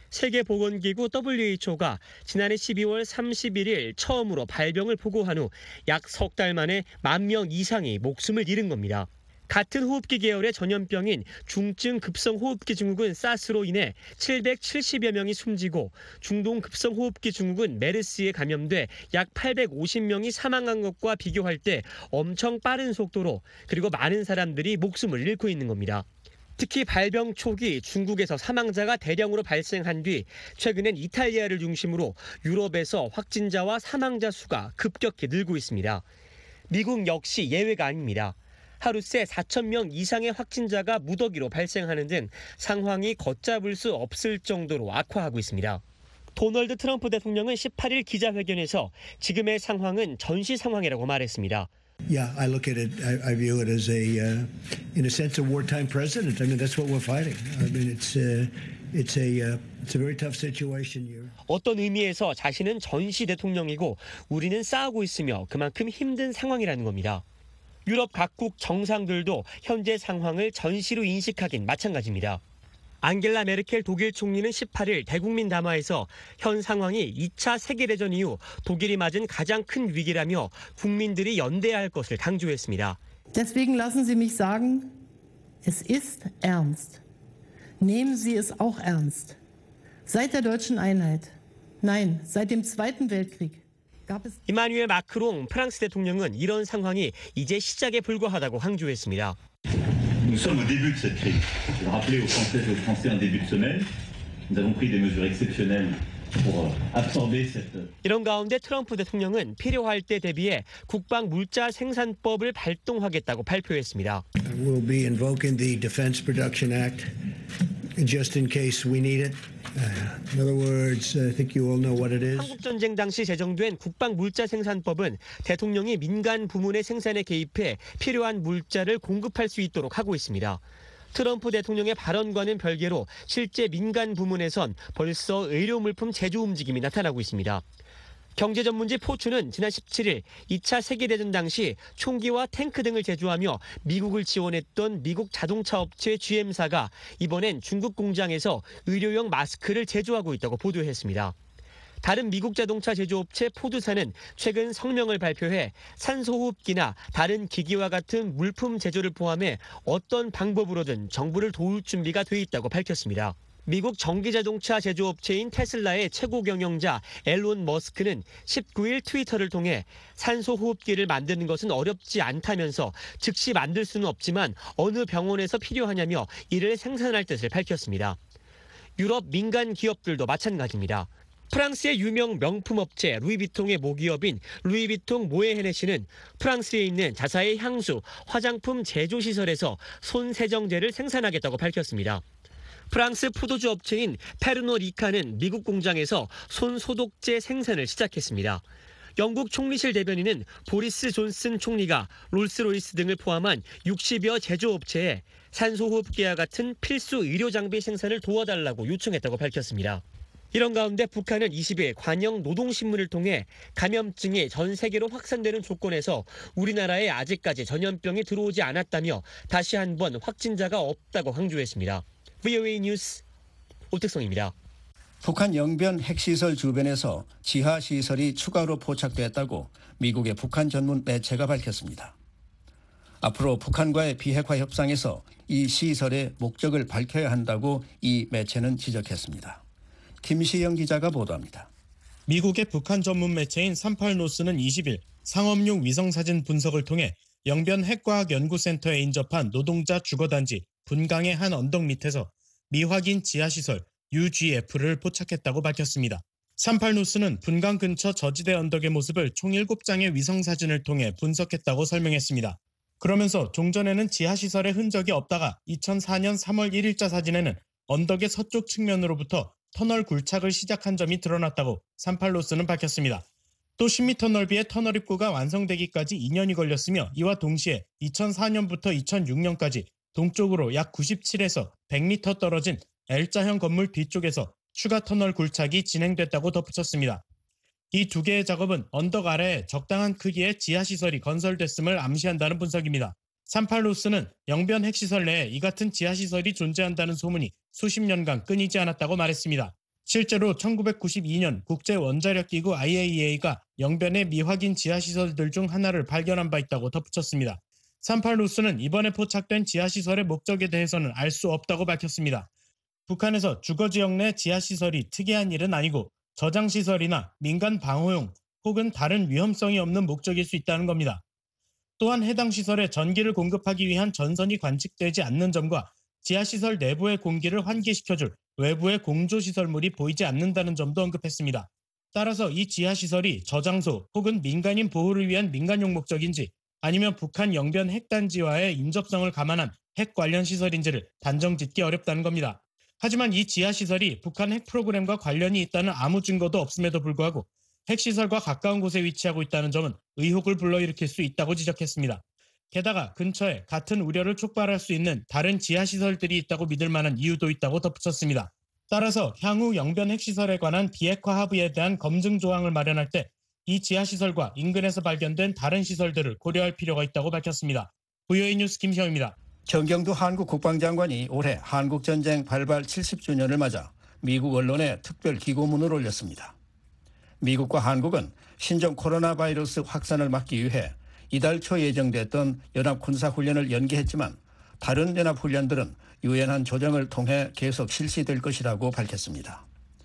세계보건기구 WHO가 지난해 12월 31일 처음으로 발병을 보고한 후 약 석 달 만에 10,000명 이상이 목숨을 잃은 겁니다. 같은 호흡기 계열의 전염병인 중증 급성 호흡기 증후군 사스로 인해 770여 명이 숨지고 중동 급성 호흡기 증후군 메르스에 감염돼 약 850명이 사망한 것과 비교할 때 엄청 빠른 속도로 그리고 많은 사람들이 목숨을 잃고 있는 겁니다. 특히 발병 초기 중국에서 사망자가 대량으로 발생한 뒤 최근엔 이탈리아를 중심으로 유럽에서 확진자와 사망자 수가 급격히 늘고 있습니다. 미국 역시 예외가 아닙니다. 하루 새 4,000명 이상의 확진자가 무더기로 발생하는 등 상황이 걷잡을 수 없을 정도로 악화하고 있습니다. 도널드 트럼프 대통령은 18일 기자회견에서 지금의 상황은 전시 상황이라고 말했습니다. Yeah, I look at it. I view it as in a sense, a wartime president. I mean, that's what we're fighting. I mean, it's a very tough situation here. 어떤 의미에서 자신은 전시 대통령이고 우리는 싸우고 있으며 그만큼 힘든 상황이라는 겁니다. 유럽 각국 정상들도 현재 상황을 전시로 인식하긴 마찬가지입니다. 앙겔라 메르켈 독일 총리는 18일 대국민 담화에서 현 상황이 2차 세계대전 이후 독일이 맞은 가장 큰 위기라며 국민들이 연대해야 할 것을 강조했습니다. Deswegen lassen Sie mich sagen, es ist ernst. Nehmen Sie es auch ernst. Seit der deutschen Einheit, nein, seit dem Zweiten Weltkrieg. 이마뉴엘 마크롱 프랑스 대통령은 이런 상황이 이제 시작에 불과하다고 강조했습니다. Nous sommes au début de cette crise. Je vais rappeler aux Françaises et aux Français en début de semaine, nous avons pris des mesures exceptionnelles pour absorber cette. 이런 가운데 트럼프 대통령은 필요할 때 대비해 국방 물자 생산법을 발동하겠다고 발표했습니다. We'll be invoking the Defense Production Act just in case we need it. In other words, I think you all know what it is. 한국 전쟁 당시 제정된 국방 물자 생산법은 대통령이 민간 부문의 생산에 개입해 필요한 물자를 공급할 수 있도록 하고 있습니다. 트럼프 대통령의 발언과는 별개로 실제 민간 부문에선 벌써 의료 물품 제조 움직임이 나타나고 있습니다. 경제전문지 포춘은 지난 17일 2차 세계대전 당시 총기와 탱크 등을 제조하며 미국을 지원했던 미국 자동차 업체 GM사가 이번엔 중국 공장에서 의료용 마스크를 제조하고 있다고 보도했습니다. 다른 미국 자동차 제조업체 포드사는 최근 성명을 발표해 산소호흡기나 다른 기기와 같은 물품 제조를 포함해 어떤 방법으로든 정부를 도울 준비가 돼 있다고 밝혔습니다. 미국 전기자동차 제조업체인 테슬라의 최고 경영자 앨런 머스크는 19일 트위터를 통해 산소호흡기를 만드는 것은 어렵지 않다면서 즉시 만들 수는 없지만 어느 병원에서 필요하냐며 이를 생산할 뜻을 밝혔습니다. 유럽 민간 기업들도 마찬가지입니다. 프랑스의 유명 명품 업체 루이비통의 모기업인 루이비통 모에 헤네시는 프랑스에 있는 자사의 향수, 화장품 제조시설에서 손 세정제를 생산하겠다고 밝혔습니다. 프랑스 포도주 업체인 페르노 리카는 미국 공장에서 손 소독제 생산을 시작했습니다. 영국 총리실 대변인은 보리스 존슨 총리가 롤스로이스 등을 포함한 60여 제조업체에 산소호흡기와 같은 필수 의료 장비 생산을 도와달라고 요청했다고 밝혔습니다. 이런 가운데 북한은 20일 관영 노동신문을 통해 감염증이 전 세계로 확산되는 조건에서 우리나라에 아직까지 전염병이 들어오지 않았다며 다시 한번 확진자가 없다고 강조했습니다. VOA 뉴스 오택성입니다. 북한 영변 핵시설 주변에서 지하시설이 추가로 포착됐다고 미국의 북한 전문 매체가 밝혔습니다. 앞으로 북한과의 비핵화 협상에서 이 시설의 목적을 밝혀야 한다고 이 매체는 지적했습니다. 김시영 기자가 보도합니다. 미국의 북한 전문 매체인 38노스는 20일 상업용 위성사진 분석을 통해 영변 핵과학연구센터에 인접한 노동자 주거단지 분강의 한 언덕 밑에서 미확인 지하시설 UGF를 포착했다고 밝혔습니다. 38노스는 분강 근처 저지대 언덕의 모습을 총 7장의 위성사진을 통해 분석했다고 설명했습니다. 그러면서 종전에는 지하시설의 흔적이 없다가 2004년 3월 1일자 사진에는 언덕의 서쪽 측면으로부터 터널 굴착을 시작한 점이 드러났다고 38노스는 밝혔습니다. 또 10m 넓이의 터널 입구가 완성되기까지 2년이 걸렸으며 이와 동시에 2004년부터 2006년까지 동쪽으로 약 97에서 100m 떨어진 L자형 건물 뒤쪽에서 추가 터널 굴착이 진행됐다고 덧붙였습니다. 이 두 개의 작업은 언덕 아래에 적당한 크기의 지하시설이 건설됐음을 암시한다는 분석입니다. 38노스는 영변 핵시설 내에 이 같은 지하시설이 존재한다는 소문이 수십 년간 끊이지 않았다고 말했습니다. 실제로 1992년 국제원자력기구 IAEA가 영변의 미확인 지하시설들 중 하나를 발견한 바 있다고 덧붙였습니다. 38노스는 이번에 포착된 지하시설의 목적에 대해서는 알 수 없다고 밝혔습니다. 북한에서 주거지역 내 지하시설이 특이한 일은 아니고 저장시설이나 민간 방호용 혹은 다른 위험성이 없는 목적일 수 있다는 겁니다. 또한 해당 시설에 전기를 공급하기 위한 전선이 관측되지 않는 점과 지하시설 내부의 공기를 환기시켜줄 외부의 공조시설물이 보이지 않는다는 점도 언급했습니다. 따라서 이 지하시설이 저장소 혹은 민간인 보호를 위한 민간용 목적인지 아니면 북한 영변 핵단지와의 인접성을 감안한 핵 관련 시설인지를 단정짓기 어렵다는 겁니다. 하지만 이 지하시설이 북한 핵 프로그램과 관련이 있다는 아무 증거도 없음에도 불구하고 핵시설과 가까운 곳에 위치하고 있다는 점은 의혹을 불러일으킬 수 있다고 지적했습니다. 게다가 근처에 같은 우려를 촉발할 수 있는 다른 지하시설들이 있다고 믿을 만한 이유도 있다고 덧붙였습니다. 따라서 향후 영변 핵시설에 관한 비핵화 합의에 대한 검증 조항을 마련할 때 이 지하시설과 인근에서 발견된 다른 시설들을 고려할 필요가 있다고 밝혔습니다. VOA 뉴스 김시영입니다. 정경두 한국 국방장관이 올해 한국전쟁 발발 70주년을 맞아 미국 언론에 특별 기고문을 올렸습니다. 미국과 한국은 신종 코로나 바이러스 확산을 막기 위해 이달 초 예정됐던 연합군사훈련을 연기했지만 다른 연합훈련들은 유연한 조정을 통해 계속 실시될 것이라고 밝혔습니다.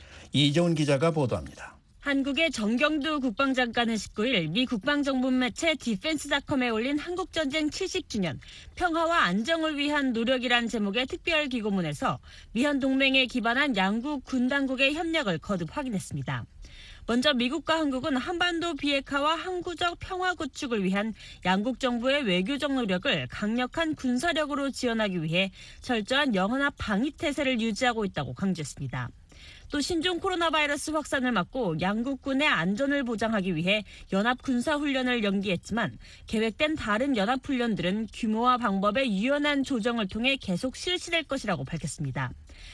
이재훈 기자가 보도합니다. 한국의 정경두 국방장관은 19일 미 국방정보 매체 디펜스닷컴에 올린 한국전쟁 70주년 평화와 안정을 위한 노력이란 제목의 특별 기고문에서 미한 동맹에 기반한 양국 군 당국의 협력을 거듭 확인했습니다. 먼저 미국과 한국은 한반도 비핵화와 항구적 평화 구축을 위한 양국 정부의 외교적 노력을 강력한 군사력으로 지원하기 위해 철저한 영연합 방위 태세를 유지하고 있다고 강조했습니다. 또 신종 코로나 바이러스 확산을 막고 양국군의 안전을 보장하기 위해 연합군사훈련을 연기했지만 계획된 다른 연합훈련들은 규모와 방법의 유연한 조정을 통해 계속 실시될 것이라고 밝혔습니다.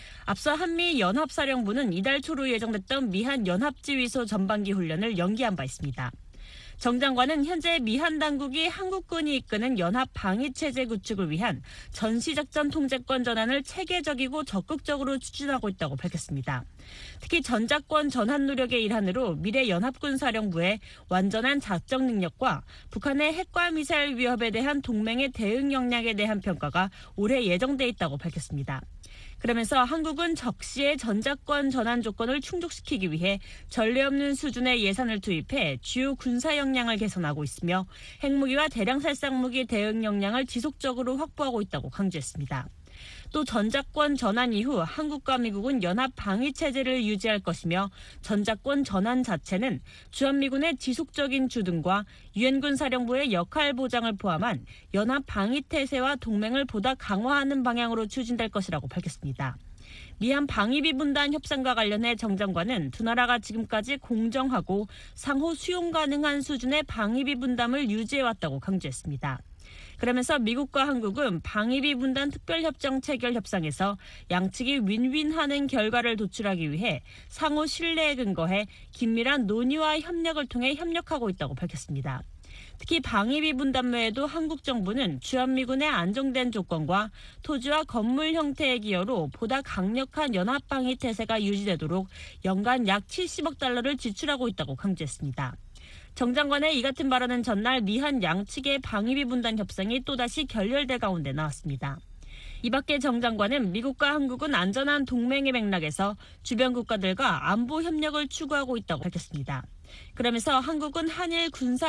앞서 한미 연합사령부는 이달 초로 예정됐던 미한 연합지휘소 전반기 훈련을 연기한 바 있습니다. 정 장관은 현재 미한 당국이 한국군이 이끄는 연합 방위체제 구축을 위한 전시작전 통제권 전환을 체계적이고 적극적으로 추진하고 있다고 밝혔습니다. 특히 전작권 전환 노력의 일환으로 미래 연합군사령부의 완전한 작전 능력과 북한의 핵과 미사일 위협에 대한 동맹의 대응 역량에 대한 평가가 올해 예정돼 있다고 밝혔습니다. 그러면서 한국은 적시에 전작권 전환 조건을 충족시키기 위해 전례 없는 수준의 예산을 투입해 주요 군사 역량을 개선하고 있으며 핵무기와 대량 살상무기 대응 역량을 지속적으로 확보하고 있다고 강조했습니다. 또 전작권 전환 이후 한국과 미국은 연합 방위 체제를 유지할 것이며 전작권 전환 자체는 주한미군의 지속적인 주둔과 유엔군 사령부의 역할 보장을 포함한 연합 방위 태세와 동맹을 보다 강화하는 방향으로 추진될 것이라고 밝혔습니다. 미한 방위비 분담 협상과 관련해 정 장관은 두 나라가 지금까지 공정하고 상호 수용 가능한 수준의 방위비 분담을 유지해왔다고 강조했습니다. 그러면서 미국과 한국은 방위비 분담 특별협정 체결 협상에서 양측이 윈윈하는 결과를 도출하기 위해 상호 신뢰에 근거해 긴밀한 논의와 협력을 통해 협력하고 있다고 밝혔습니다. 특히 방위비 분담 외에도 한국 정부는 주한미군의 안정된 조건과 토지와 건물 형태의 기여로 보다 강력한 연합방위 태세가 유지되도록 연간 약 70억 달러를 지출하고 있다고 강조했습니다. 정 장관의 이 같은 발언은 전날 미한 양측의 방위비 분담 협상이 또다시 결렬될 가운데 나왔습니다. 이 밖에 정 장관은 미국과 한국은 안전한 동맹의 맥락에서 주변 국가들과 안보 협력을 추구하고 있다고 밝혔습니다. 그러면서 한국은 한일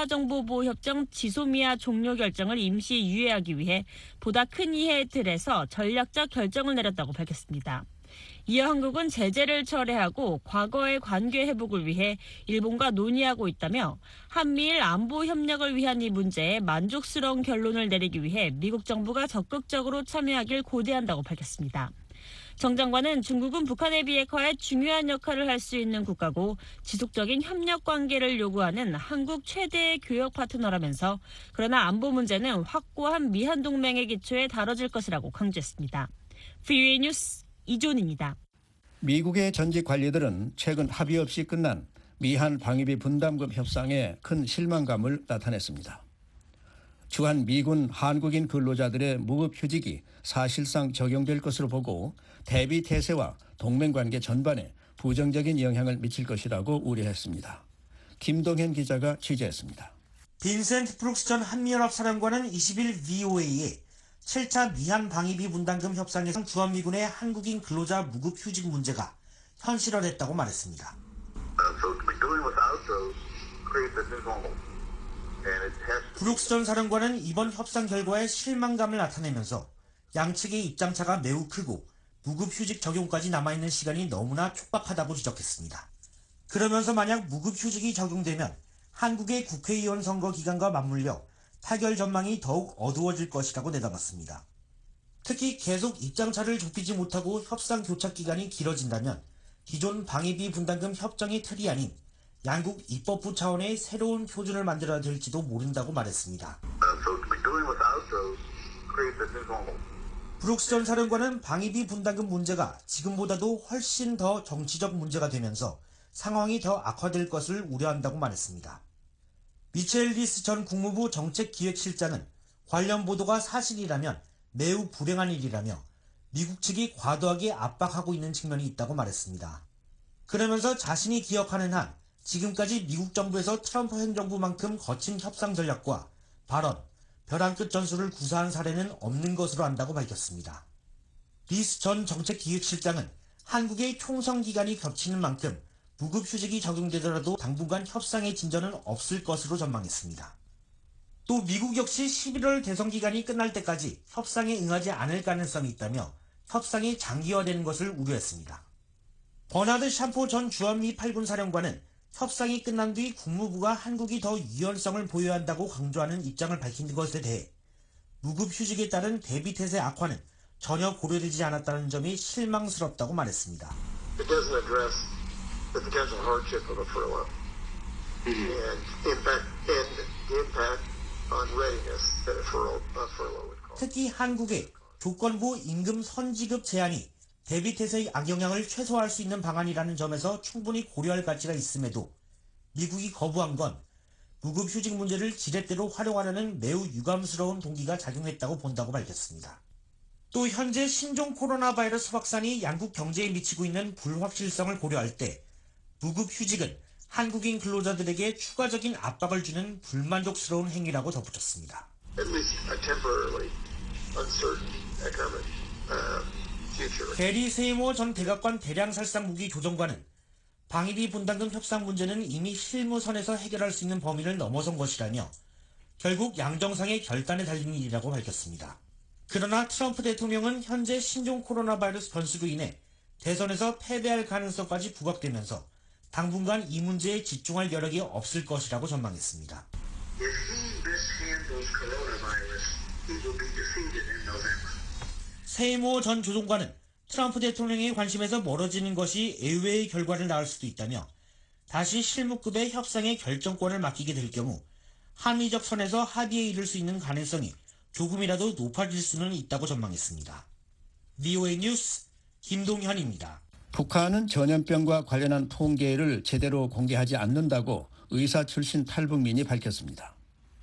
군사정보보호협정 지소미아 종료 결정을 임시 유예하기 위해 보다 큰 이해의 틀에서 전략적 결정을 내렸다고 밝혔습니다. 이어 한국은 제재를 철회하고 과거의 관계 회복을 위해 일본과 논의하고 있다며 한미일 안보 협력을 위한 이 문제에 만족스러운 결론을 내리기 위해 미국 정부가 적극적으로 참여하길 고대한다고 밝혔습니다. 정 장관은 중국은 북한의 비핵화에 중요한 역할을 할 수 있는 국가고 지속적인 협력 관계를 요구하는 한국 최대의 교역 파트너라면서 그러나 안보 문제는 확고한 미한 동맹의 기초에 다뤄질 것이라고 강조했습니다. VOA 뉴스 이존입니다. 미국의 전직 관리들은 최근 합의 없이 끝난 미한 방위비 분담금 협상에 큰 실망감을 나타냈습니다. 주한 미군 한국인 근로자들의 무급휴직이 사실상 적용될 것으로 보고 대비 태세와 동맹관계 전반에 부정적인 영향을 미칠 것이라고 우려했습니다. 김동현 기자가 취재했습니다. 빈센트 브룩스 전 한미연합 사령관은 20일 VOA에 7차 미한 방위비 분담금 협상에서 주한미군의 한국인 근로자 무급휴직 문제가 현실화됐다고 말했습니다. 브룩스 전 사령관은 이번 협상 결과에 실망감을 나타내면서 양측의 입장차가 매우 크고 무급휴직 적용까지 남아있는 시간이 너무나 촉박하다고 지적했습니다. 그러면서 만약 무급휴직이 적용되면 한국의 국회의원 선거 기간과 맞물려 타결 전망이 더욱 어두워질 것이라고 내다봤습니다. 특히 계속 입장차를 좁히지 못하고 협상 교착 기간이 길어진다면 기존 방위비 분담금 협정의 틀이 아닌 양국 입법부 차원의 새로운 표준을 만들어야 될지도 모른다고 말했습니다. 브룩스 전 사령관은 방위비 분담금 문제가 지금보다도 훨씬 더 정치적 문제가 되면서 상황이 더 악화될 것을 우려한다고 말했습니다. 미첼 리스 전 국무부 정책기획실장은 관련 보도가 사실이라면 매우 불행한 일이라며 미국 측이 과도하게 압박하고 있는 측면이 있다고 말했습니다. 그러면서 자신이 기억하는 한 지금까지 미국 정부에서 트럼프 행정부만큼 거친 협상 전략과 발언, 벼랑 끝 전술을 구사한 사례는 없는 것으로 안다고 밝혔습니다. 리스 전 정책기획실장은 한국의 총선 기간이 겹치는 만큼 무급 휴직이 적용되더라도 당분간 협상의 진전은 없을 것으로 전망했습니다. 또 미국 역시 11월 대선 기간이 끝날 때까지 협상에 응하지 않을 가능성이 있다며 협상이 장기화되는 것을 우려했습니다. 버나드 샴포 전 주한미 8군 사령관은 협상이 끝난 뒤 국무부가 한국이 더 유연성을 보여야 한다고 강조하는 입장을 밝힌 것에 대해 무급 휴직에 따른 대비 태세 악화는 전혀 고려되지 않았다는 점이 실망스럽다고 말했습니다. It doesn't address the potential hardship of a furlough and the impact on readiness that a furlough would cause. 특히 한국의 조건부 임금 선지급 제한이 대비 태세의 악영향을 최소화할 수 있는 방안이라는 점에서 충분히 고려할 가치가 있음에도 미국이 거부한 건 무급 휴직 문제를 지렛대로 활용하려는 매우 유감스러운 동기가 작용했다고 본다고 밝혔습니다. 또 현재 신종 코로나 바이러스 확산이 양국 경제에 미치고 있는 불확실성을 고려할 때 무급 휴직은 한국인 근로자들에게 추가적인 압박을 주는 불만족스러운 행위라고 덧붙였습니다. At least a temporarily uncertain economic future. 게리 세이모 전 대각관 대량살상 무기 조정관은 방위비 분담금 협상 문제는 이미 실무선에서 해결할 수 있는 범위를 넘어선 것이라며 결국 양정상의 결단에 달린 일이라고 밝혔습니다. 그러나 트럼프 대통령은 현재 신종 코로나 바이러스 변수로 인해 대선에서 패배할 가능성까지 부각되면서 당분간 이 문제에 집중할 여력이 없을 것이라고 전망했습니다. 세이모 전 조종관은 트럼프 대통령의 관심에서 멀어지는 것이 의외의 결과를 낳을 수도 있다며 다시 실무급의 협상의 결정권을 맡기게 될 경우 한미적 선에서 합의에 이를 수 있는 가능성이 조금이라도 높아질 수는 있다고 전망했습니다. VOA 뉴스 김동현입니다. 북한은 전염병과 관련한 통계를 제대로 공개하지 않는다고 의사 출신 탈북민이 밝혔습니다.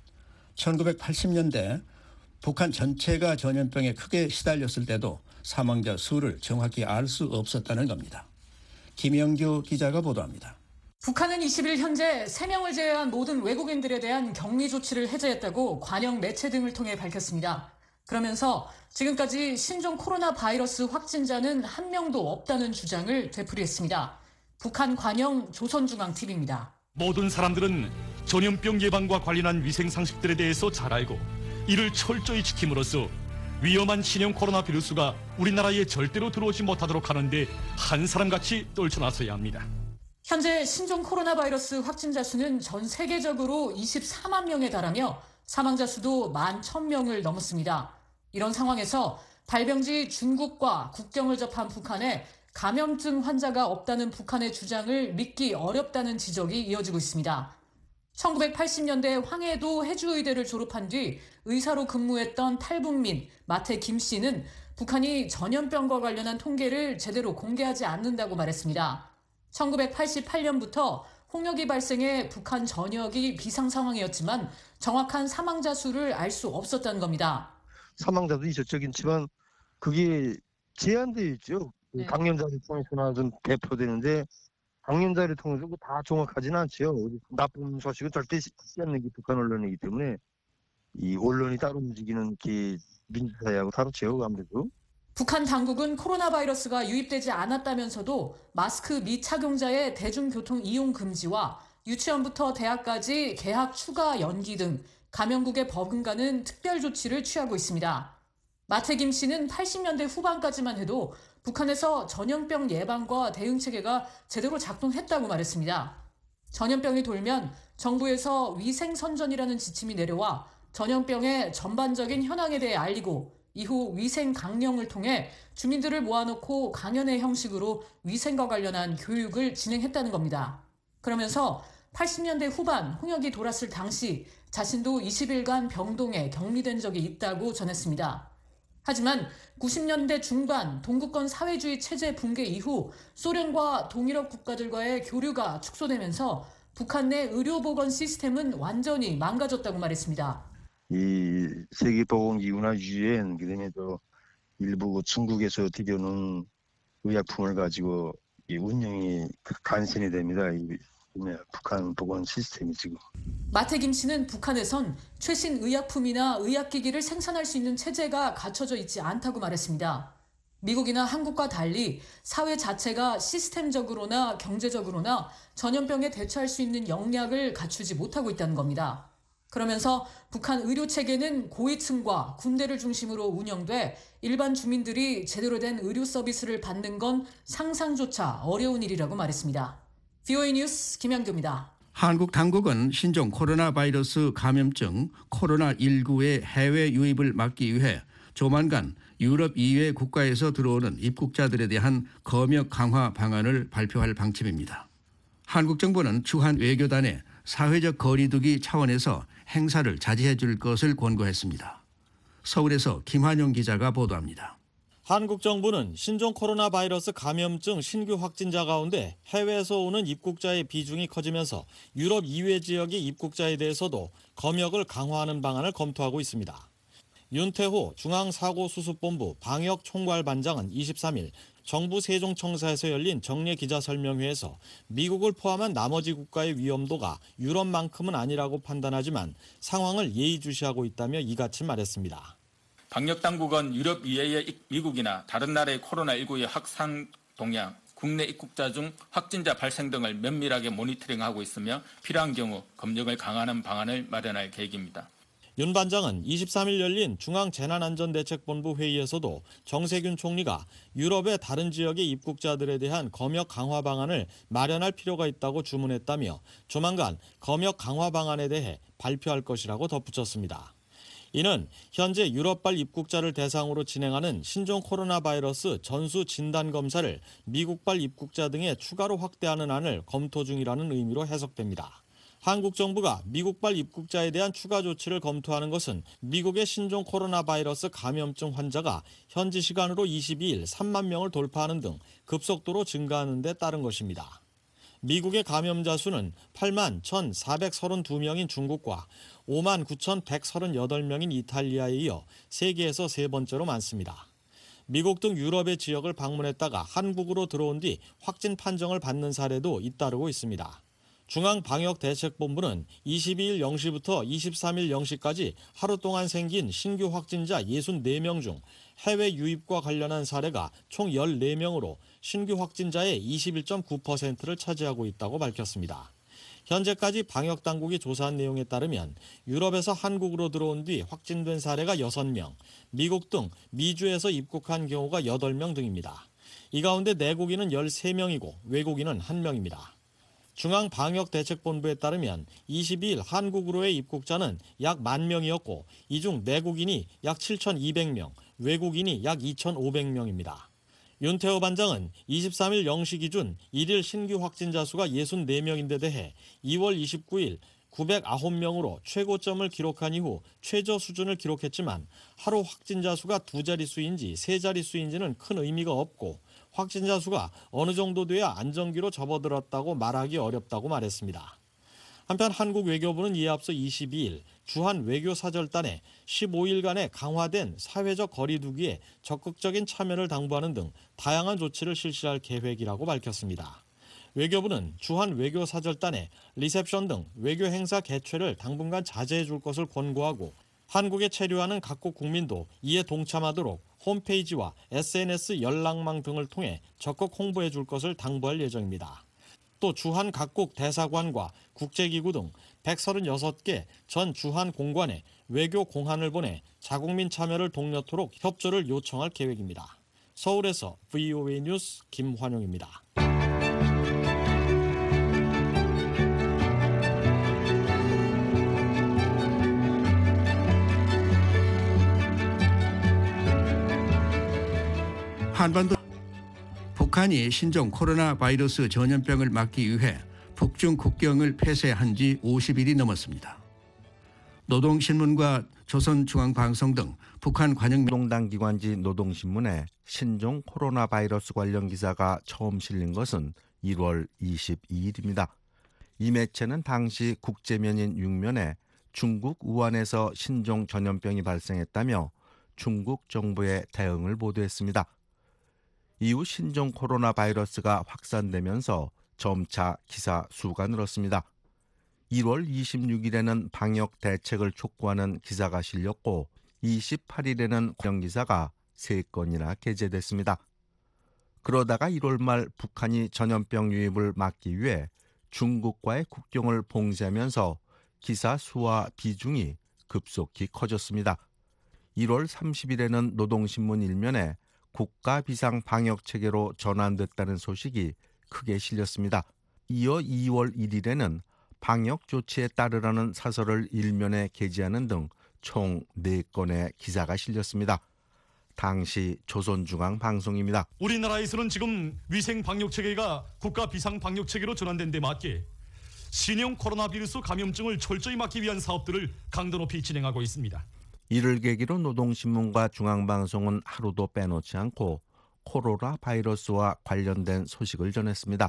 1980년대 북한 전체가 전염병에 크게 시달렸을 때도 사망자 수를 정확히 알 수 없었다는 겁니다. 김영규 기자가 보도합니다. 북한은 20일 현재 3명을 제외한 모든 외국인들에 대한 격리 조치를 해제했다고 관영 매체 등을 통해 밝혔습니다. 그러면서 지금까지 신종 코로나 바이러스 확진자는 한 명도 없다는 주장을 되풀이했습니다. 북한 관영 조선중앙TV입니다. 모든 사람들은 전염병 예방과 관련한 위생 상식들에 대해서 잘 알고 이를 철저히 지킴으로써 위험한 신형 코로나 바이러스가 우리나라에 절대로 들어오지 못하도록 하는데 한 사람같이 떨쳐나서야 합니다. 현재 신종 코로나 바이러스 확진자 수는 전 세계적으로 24만 명에 달하며 사망자 수도 11,000명을 넘었습니다. 이런 상황에서 발병지 중국과 국경을 접한 북한에 감염증 환자가 없다는 북한의 주장을 믿기 어렵다는 지적이 이어지고 있습니다. 1980년대 황해도 해주의대를 졸업한 뒤 의사로 근무했던 탈북민 마태 김 씨는 북한이 전염병과 관련한 통계를 제대로 공개하지 않는다고 말했습니다. 1988년부터 홍역이 발생해 북한 전역이 비상 상황이었지만 정확한 사망자 수를 알 수 없었다는 겁니다. 사망자도 있었죠. 그렇지만 그게 제한되어 있죠. 네. 감염자를 통해서나 좀 배포되는데 감염자를 통해서 다 정확하지는 않죠. 나쁜 소식은 절대 씻지 않는 게 북한 언론이기 때문에 이 언론이 따로 움직이는 게 민주사회하고 다르죠. 아무래도. 북한 당국은 코로나 바이러스가 유입되지 않았다면서도 마스크 미착용자의 대중교통 이용 금지와 유치원부터 대학까지 개학 추가 연기 등 감염국에 버금가는 특별 조치를 취하고 있습니다. 마태 김 씨는 80년대 후반까지만 해도 북한에서 전염병 예방과 대응 체계가 제대로 작동했다고 말했습니다. 전염병이 돌면 정부에서 위생선전이라는 지침이 내려와 전염병의 전반적인 현황에 대해 알리고 이후 위생 강령을 통해 주민들을 모아놓고 강연회 형식으로 위생과 관련한 교육을 진행했다는 겁니다. 그러면서 80년대 후반 홍역이 돌았을 당시 자신도 20일간 병동에 격리된 적이 있다고 전했습니다. 하지만 90년대 중반 동구권 사회주의 체제 붕괴 이후 소련과 동유럽 국가들과의 교류가 축소되면서 북한 내 의료보건 시스템은 완전히 망가졌다고 말했습니다. 이 세계보건기구나 유엔 그다음에 또 일부 중국에서 들여오는 의약품을 가지고 이 운영이 간신히 됩니다. 이 북한 보건 시스템이 지금. 마태김 씨는 북한에선 최신 의약품이나 의학기기를 생산할 수 있는 체제가 갖춰져 있지 않다고 말했습니다. 미국이나 한국과 달리 사회 자체가 시스템적으로나 경제적으로나 전염병에 대처할 수 있는 역량을 갖추지 못하고 있다는 겁니다. 그러면서 북한 의료 체계는 고위층과 군대를 중심으로 운영돼 일반 주민들이 제대로 된 의료 서비스를 받는 건 상상조차 어려운 일이라고 말했습니다. VOA 뉴스 김양규입니다. 한국 당국은 신종 코로나 바이러스 감염증 코로나19의 해외 유입을 막기 위해 조만간 유럽 이외 국가에서 들어오는 입국자들에 대한 검역 강화 방안을 발표할 방침입니다. 한국 정부는 주한 외교단에 사회적 거리두기 차원에서 행사를 자제해 줄 것을 권고했습니다. 서울에서 김환용 기자가 보도합니다. 한국 정부는 신종 코로나 바이러스 감염증 신규 확진자 가운데 해외에서 오는 입국자의 비중이 커지면서 유럽 이외 지역의 입국자에 대해서도 검역을 강화하는 방안을 검토하고 있습니다. 윤태호 중앙사고수습본부 방역총괄반장은 23일 정부 세종청사에서 열린 정례 기자설명회에서 미국을 포함한 나머지 국가의 위험도가 유럽만큼은 아니라고 판단하지만 상황을 예의주시하고 있다며 이같이 말했습니다. 방역당국은 유럽 이외의 미국이나 다른 나라의 코로나19의 확산 동향, 국내 입국자 중 확진자 발생 등을 면밀하게 모니터링하고 있으며 필요한 경우 검역을 강화하는 방안을 마련할 계획입니다. 윤 반장은 23일 열린 중앙재난안전대책본부 회의에서도 정세균 총리가 유럽의 다른 지역의 입국자들에 대한 검역 강화 방안을 마련할 필요가 있다고 주문했다며 조만간 검역 강화 방안에 대해 발표할 것이라고 덧붙였습니다. 이는 현재 유럽발 입국자를 대상으로 진행하는 신종 코로나 바이러스 전수 진단 검사를 미국발 입국자 등에 추가로 확대하는 안을 검토 중이라는 의미로 해석됩니다. 한국 정부가 미국발 입국자에 대한 추가 조치를 검토하는 것은 미국의 신종 코로나 바이러스 감염증 환자가 현지 시간으로 22일 3만 명을 돌파하는 등 급속도로 증가하는 데 따른 것입니다. 미국의 감염자 수는 8만 1,432명인 중국과 5만 9,138명인 이탈리아에 이어 세계에서 세 번째로 많습니다. 미국 등 유럽의 지역을 방문했다가 한국으로 들어온 뒤 확진 판정을 받는 사례도 잇따르고 있습니다. 중앙방역대책본부는 22일 0시부터 23일 0시까지 하루 동안 생긴 신규 확진자 64명 중 해외 유입과 관련한 사례가 총 14명으로 신규 확진자의 21.9%를 차지하고 있다고 밝혔습니다. 현재까지 방역당국이 조사한 내용에 따르면 유럽에서 한국으로 들어온 뒤 확진된 사례가 6명, 미국 등 미주에서 입국한 경우가 8명 등입니다. 이 가운데 내국인은 13명이고 외국인은 1명입니다. 중앙방역대책본부에 따르면 22일 한국으로의 입국자는 약 10,000명이었고 이 중 내국인이 약 7,200명, 외국인이 약 2,500명입니다. 윤태호 반장은 23일 0시 기준 1일 신규 확진자 수가 64명인데 대해 2월 29일 909명으로 최고점을 기록한 이후 최저 수준을 기록했지만 하루 확진자 수가 2자릿수인지 3자릿수인지는 큰 의미가 없고 확진자 수가 어느 정도 돼야 안정기로 접어들었다고 말하기 어렵다고 말했습니다. 한편 한국 외교부는 이에 앞서 22일 주한 외교사절단에 15일간의 강화된 사회적 거리두기에 적극적인 참여를 당부하는 등 다양한 조치를 실시할 계획이라고 밝혔습니다. 외교부는 주한 외교사절단에 리셉션 등 외교 행사 개최를 당분간 자제해 줄 것을 권고하고 한국에 체류하는 각국 국민도 이에 동참하도록 홈페이지와 SNS 연락망 등을 통해 적극 홍보해 줄 것을 당부할 예정입니다. 또 주한 각국 대사관과 국제기구 등 136개 전 주한 공관에 외교 공한을 보내 자국민 참여를 독려토록 협조를 요청할 계획입니다. 서울에서 VOA 뉴스 김환용입니다. 한반도 북한이 신종 코로나 바이러스 전염병을 막기 위해 북중 국경을 폐쇄한 지 50일이 넘었습니다. 노동신문과 조선중앙방송 등 북한 관영 노동당 기관지 노동신문에 신종 코로나 바이러스 관련 기사가 처음 실린 것은 1월 22일입니다. 이 매체는 당시 국제면인 6면에 중국 우한에서 신종 전염병이 발생했다며 중국 정부의 대응을 보도했습니다. 이후 신종 코로나 바이러스가 확산되면서 점차 기사 수가 늘었습니다. 1월 26일에는 방역 대책을 촉구하는 기사가 실렸고 28일에는 관련 기사가 3건이나 게재됐습니다. 그러다가 1월 말 북한이 전염병 유입을 막기 위해 중국과의 국경을 봉쇄하면서 기사 수와 비중이 급속히 커졌습니다. 1월 30일에는 노동신문 1면에 국가 비상 방역 체계로 전환됐다는 소식이 크게 실렸습니다. 이어 2월 1일에는 방역 조치에 따르라는 사설을 1면에 게재하는 등 총 4건의 기사가 실렸습니다. 당시 조선중앙방송입니다. 우리나라에서는 지금 위생 방역 체계가 국가 비상 방역 체계로 전환된 데 맞게 신형 코로나 바이러스 감염증을 철저히 막기 위한 사업들을 강도 높이 진행하고 있습니다. 이를 계기로 노동신문과 중앙방송은 하루도 빼놓지 않고 코로나 바이러스와 관련된 소식을 전했습니다.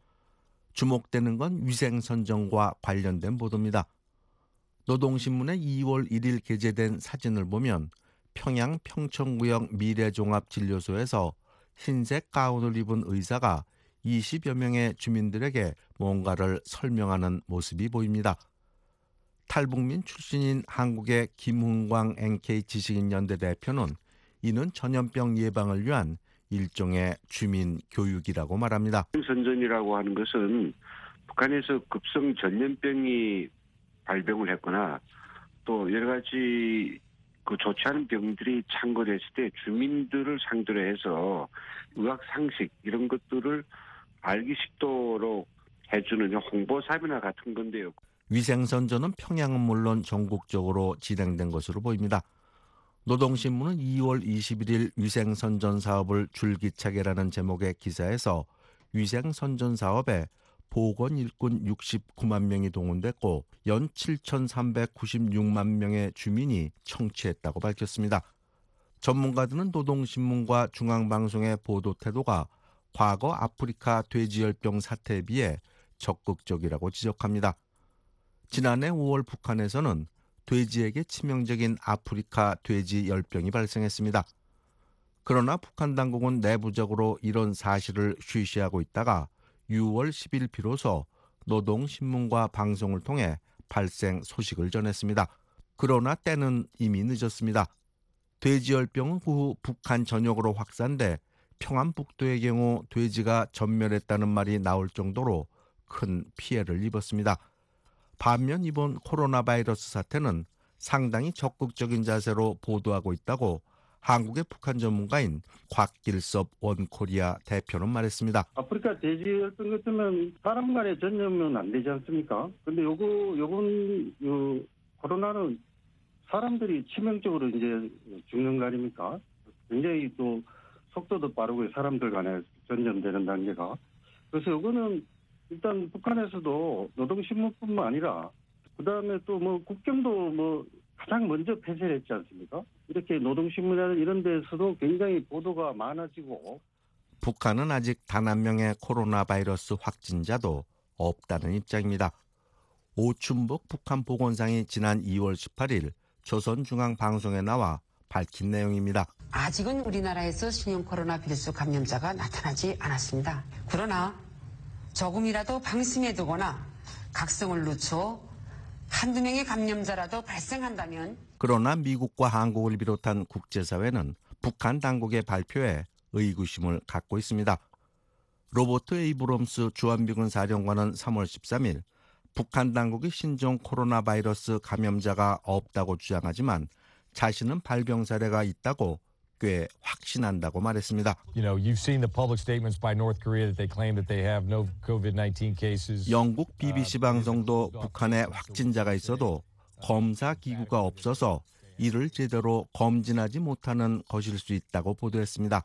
주목되는 건 위생선정과 관련된 보도입니다. 노동신문의 2월 1일 게재된 사진을 보면 평양 평천구역 미래종합진료소에서 흰색 가운을 입은 의사가 20여 명의 주민들에게 뭔가를 설명하는 모습이 보입니다. 탈북민 출신인 한국의 김훈광 NK지식인연대 대표는 이는 전염병 예방을 위한 일종의 주민 교육이라고 말합니다. 선전이라고 하는 것은 북한에서 급성 전염병이 발병을 했거나 또 여러 가지 좋지 않은 병들이 창궐했을 때 주민들을 상대로 해서 의학 상식 이런 것들을 알기 쉽도록 해주는 홍보 사업이나 같은 건데요. 위생선전은 평양은 물론 전국적으로 진행된 것으로 보입니다. 노동신문은 2월 21일 위생선전 사업을 줄기차게라는 제목의 기사에서 위생선전 사업에 보건 일꾼 69만 명이 동원됐고 연 7,396만 명의 주민이 청취했다고 밝혔습니다. 전문가들은 노동신문과 중앙방송의 보도 태도가 과거 아프리카 돼지열병 사태에 비해 적극적이라고 지적합니다. 지난해 5월 북한에서는 돼지에게 치명적인 아프리카 돼지열병이 발생했습니다. 그러나 북한 당국은 내부적으로 이런 사실을 쉬쉬하고 있다가 6월 10일 비로소 노동신문과 방송을 통해 발생 소식을 전했습니다. 그러나 때는 이미 늦었습니다. 돼지열병은 그 후 북한 전역으로 확산돼 평안북도의 경우 돼지가 전멸했다는 말이 나올 정도로 큰 피해를 입었습니다. 반면 이번 코로나 바이러스 사태는 상당히 적극적인 자세로 보도하고 있다고 한국의 북한 전문가인 곽길섭 원코리아 대표는 말했습니다. 아프리카 돼지열병 같으면 사람 간에 전염은 안 되지 않습니까? 근데 요번 코로나는 사람들이 치명적으로 이제 죽는 거 아닙니까? 굉장히 또 속도도 빠르고 사람들 간에 전염되는 단계가. 그래서 요거는 일단 북한에서도 노동신문뿐만 아니라 그다음에 또 뭐 국경도 뭐 가장 먼저 폐쇄를 했지 않습니까? 이렇게 노동신문이나 이런 데서도 굉장히 보도가 많아지고. 북한은 아직 단 한 명의 코로나 바이러스 확진자도 없다는 입장입니다. 오춘복 북한 보건상이 지난 2월 18일 조선중앙방송에 나와 밝힌 내용입니다. 아직은 우리나라에서 신형 코로나 바이러스 감염자가 나타나지 않았습니다. 그러나 조금이라도 방심해 두거나 각성을 늦춰 한두 명의 감염자라도 발생한다면 그러나 미국과 한국을 비롯한 국제사회는 북한 당국의 발표에 의구심을 갖고 있습니다. 로버트 에이브럼스 주한미군 사령관은 3월 13일 북한 당국이 신종 코로나 바이러스 감염자가 없다고 주장하지만 자신은 발병 사례가 있다고 꽤 확신한다고 말했습니다. You've seen the public statements by North Korea that they claim that they have no COVID-19 cases. 영국 BBC 방송도 북한에 확진자가 있어도 검사 기구가 없어서 이를 제대로 검진하지 못하는 것일 수 있다고 보도했습니다.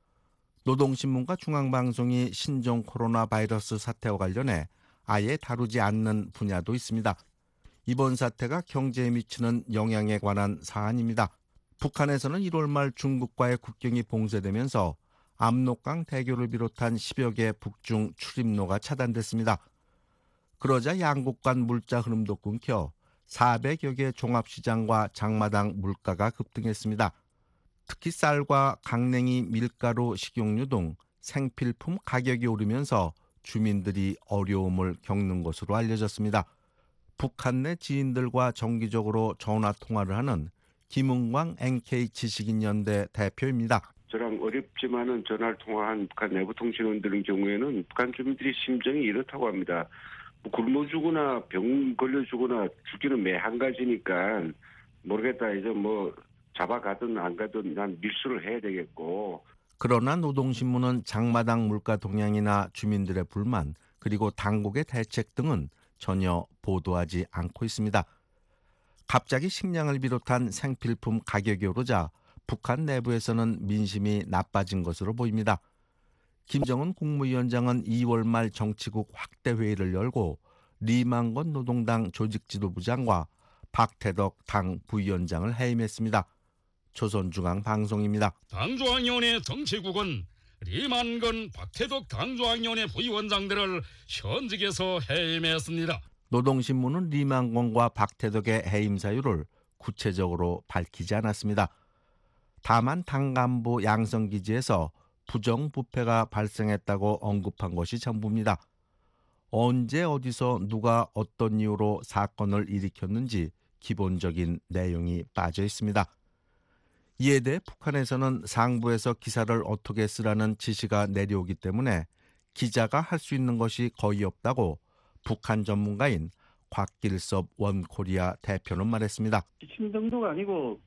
노동신문과 중앙방송이 신종 코로나 바이러스 사태와 관련해 아예 다루지 않는 분야도 있습니다. 이번 사태가 경제에 미치는 영향에 관한 사안입니다. 북한에서는 1월 말 중국과의 국경이 봉쇄되면서 압록강 대교를 비롯한 10여 개 북중 출입로가 차단됐습니다. 그러자 양국 간 물자 흐름도 끊겨 400여 개 종합시장과 장마당 물가가 급등했습니다. 특히 쌀과 강냉이, 밀가루, 식용유 등 생필품 가격이 오르면서 주민들이 어려움을 겪는 것으로 알려졌습니다. 북한 내 지인들과 정기적으로 전화 통화를 하는 김은광 NK지식인연대 대표입니다. 저랑 어렵지만은 전화를 통화한 북한 내부통신원들의 경우에는 북한 주민들이 심정이 이렇다고 합니다. 뭐 굶어 죽거나 병 걸려 죽거나 죽기는 매 한 가지니까 모르겠다. 이제 뭐 잡아가든 안 가든 난 밀수를 해야 되겠고. 그러나 노동신문은 장마당 물가 동향이나 주민들의 불만 그리고 당국의 대책 등은 전혀 보도하지 않고 있습니다. 갑자기 식량을 비롯한 생필품 가격이 오르자 북한 내부에서는 민심이 나빠진 것으로 보입니다. 김정은 국무위원장은 2월 말 정치국 확대 회의를 열고 리만건 노동당 조직지도부장과 박태덕 당 부위원장을 해임했습니다. 조선중앙방송입니다. 당조항위원회 정치국은 리만건 박태덕 당조항위원회 부위원장들을 현직에서 해임했습니다. 노동신문은 리만건과 박태덕의 해임 사유를 구체적으로 밝히지 않았습니다. 다만 당 간부 양성기지에서 부정부패가 발생했다고 언급한 것이 전부입니다. 언제 어디서 누가 어떤 이유로 사건을 일으켰는지 기본적인 내용이 빠져 있습니다. 이에 대해 북한에서는 상부에서 기사를 어떻게 쓰라는 지시가 내려오기 때문에 기자가 할 수 있는 것이 거의 없다고 북한 전문가인 곽길섭 원코리아 대표는 말했습니다. 지침 정도가 아니고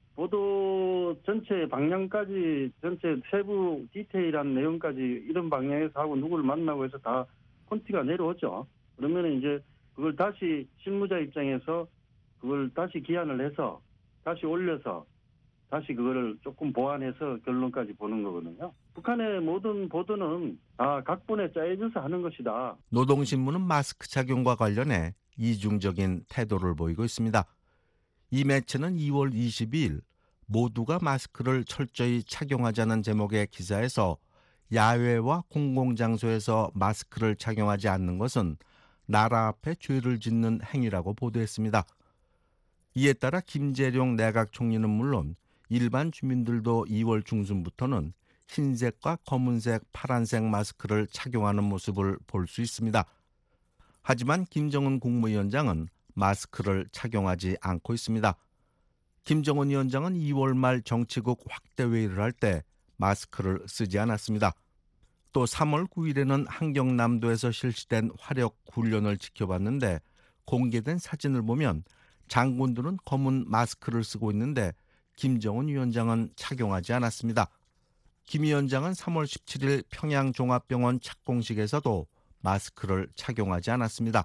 보도 전체 방향까지 전체 세부 디테일한 내용까지 이런 방향에서 하고 누구를 만나고 해서 다 콘티가 내려오죠. 그러면 이제 그걸 다시 실무자 입장에서 그걸 다시 기한을 해서 다시 올려서 다시 그거를 조금 보완해서 결론까지 보는 거거든요. 북한의 모든 보도는 다 각본에 짜여져서 하는 것이다. 노동신문은 마스크 착용과 관련해 이중적인 태도를 보이고 있습니다. 이 매체는 2월 22일 모두가 마스크를 철저히 착용하자는 제목의 기사에서 야외와 공공장소에서 마스크를 착용하지 않는 것은 나라 앞에 죄를 짓는 행위라고 보도했습니다. 이에 따라 김재룡 내각 총리는 물론 일반 주민들도 2월 중순부터는 흰색과 검은색, 파란색 마스크를 착용하는 모습을 볼 수 있습니다. 하지만 김정은 국무위원장은 마스크를 착용하지 않고 있습니다. 김정은 위원장은 2월 말 정치국 확대 회의를 할 때 마스크를 쓰지 않았습니다. 또 3월 9일에는 한경남도에서 실시된 화력 훈련을 지켜봤는데 공개된 사진을 보면 장군들은 검은 마스크를 쓰고 있는데 김정은 위원장은 착용하지 않았습니다. 김 위원장은 3월 17일 평양종합병원 착공식에서도 마스크를 착용하지 않았습니다.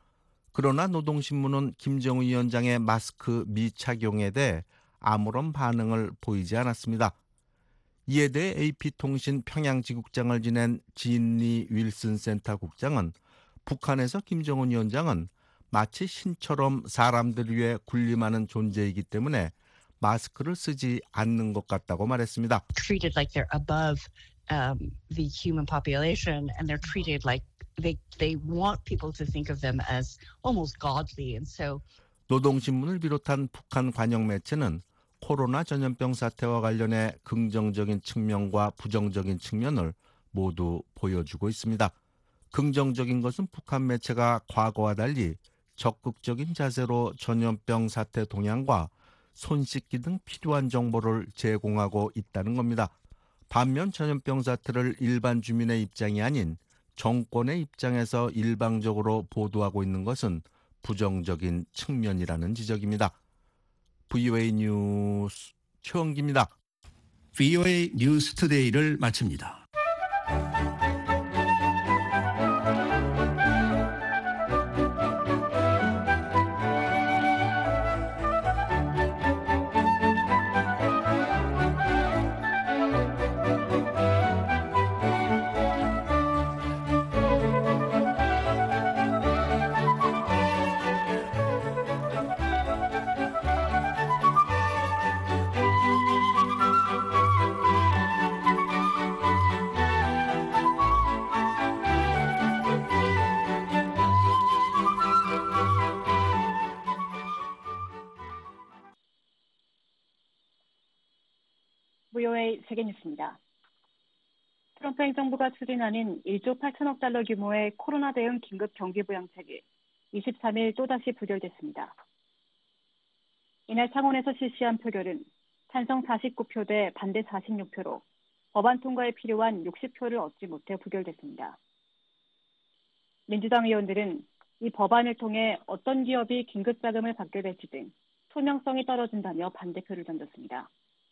그러나 노동신문은 김정은 위원장의 마스크 미착용에 대해 아무런 반응을 보이지 않았습니다. 이에 대해 AP통신 평양지국장을 지낸 진리 윌슨 센터 국장은 북한에서 김정은 위원장은 마치 신처럼 사람들을 위해 군림하는 존재이기 때문에 마스크를 쓰지 않는 것 같다고 말했습니다. Treated like they're above the human population, and they're treated like they want people to think of them as almost godly, and so. 노동신문을 비롯한 북한 관영 매체는 코로나 전염병 사태와 관련해 긍정적인 측면과 부정적인 측면을 모두 보여주고 있습니다. 긍정적인 것은 북한 매체가 과거와 달리 적극적인 자세로 전염병 사태 동향과 손 씻기 등 필요한 정보를 제공하고 있다는 겁니다. 반면 전염병 사태를 일반 주민의 입장이 아닌 정권의 입장에서 일방적으로 보도하고 있는 것은 부정적인 측면이라는 지적입니다. VOA 뉴스 최원기입니다. VOA 뉴스 투데이를 마칩니다. VOA 세계뉴스입니다. 트럼프 행정부가 추진하는 1조 8천억 달러 규모의 코로나 대응 긴급 경기부양책이 23일 또다시 부결됐습니다. 이날 상원에서 실시한 표결은 찬성 49표 대 반대 46표로 법안 통과에 필요한 60표를 얻지 못해 부결됐습니다. 민주당 의원들은 이 법안을 통해 어떤 기업이 긴급자금을 받게 될지 등 투명성이 떨어진다며 반대표를 던졌습니다.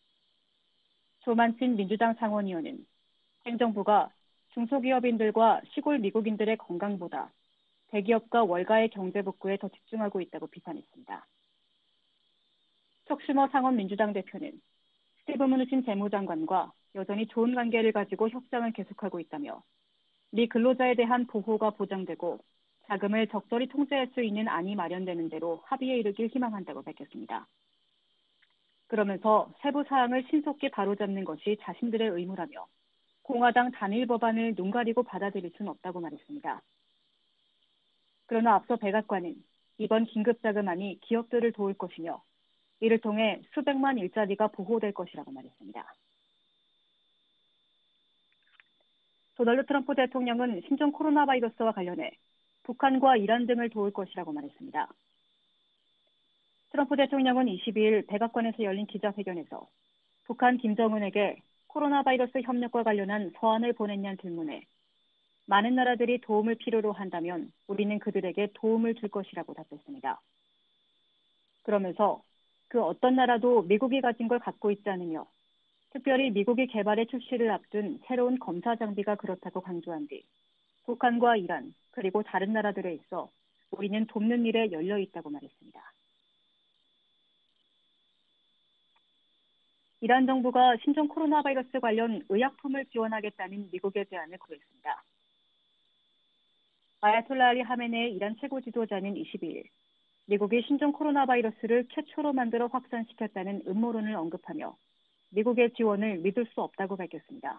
조만친 민주당 상원의원은 행정부가 중소기업인들과 시골 미국인들의 건강보다 대기업과 월가의 경제 복구에 더 집중하고 있다고 비판했습니다. 척 슈머 상원 민주당 대표는 스티브 무누친 재무장관과 여전히 좋은 관계를 가지고 협상을 계속하고 있다며 미 근로자에 대한 보호가 보장되고 자금을 적절히 통제할 수 있는 안이 마련되는 대로 합의에 이르길 희망한다고 밝혔습니다. 그러면서 세부 사항을 신속히 바로잡는 것이 자신들의 의무라며 공화당 단일 법안을 눈 가리고 받아들일 수는 없다고 말했습니다. 그러나 앞서 백악관은 이번 긴급자금안이 기업들을 도울 것이며 이를 통해 수백만 일자리가 보호될 것이라고 말했습니다. 도널드 트럼프 대통령은 신종 코로나 바이러스와 관련해 북한과 이란 등을 도울 것이라고 말했습니다. 트럼프 대통령은 22일 백악관에서 열린 기자회견에서 북한 김정은에게 코로나 바이러스 협력과 관련한 서한을 보냈냐는 질문에 많은 나라들이 도움을 필요로 한다면 우리는 그들에게 도움을 줄 것이라고 답했습니다. 그러면서 그 어떤 나라도 미국이 가진 걸 갖고 있지 않으며 특별히 미국이 개발에 출시를 앞둔 새로운 검사 장비가 그렇다고 강조한 뒤 북한과 이란 그리고 다른 나라들에 있어 우리는 돕는 일에 열려 있다고 말했습니다. 이란 정부가 신종 코로나 바이러스 관련 의약품을 지원하겠다는 미국의 제안을 거부했습니다. 아야톨라 알리 하메네이 이란 최고 지도자는 22일 미국이 신종 코로나 바이러스를 최초로 만들어 확산시켰다는 음모론을 언급하며 미국의 지원을 믿을 수 없다고 밝혔습니다.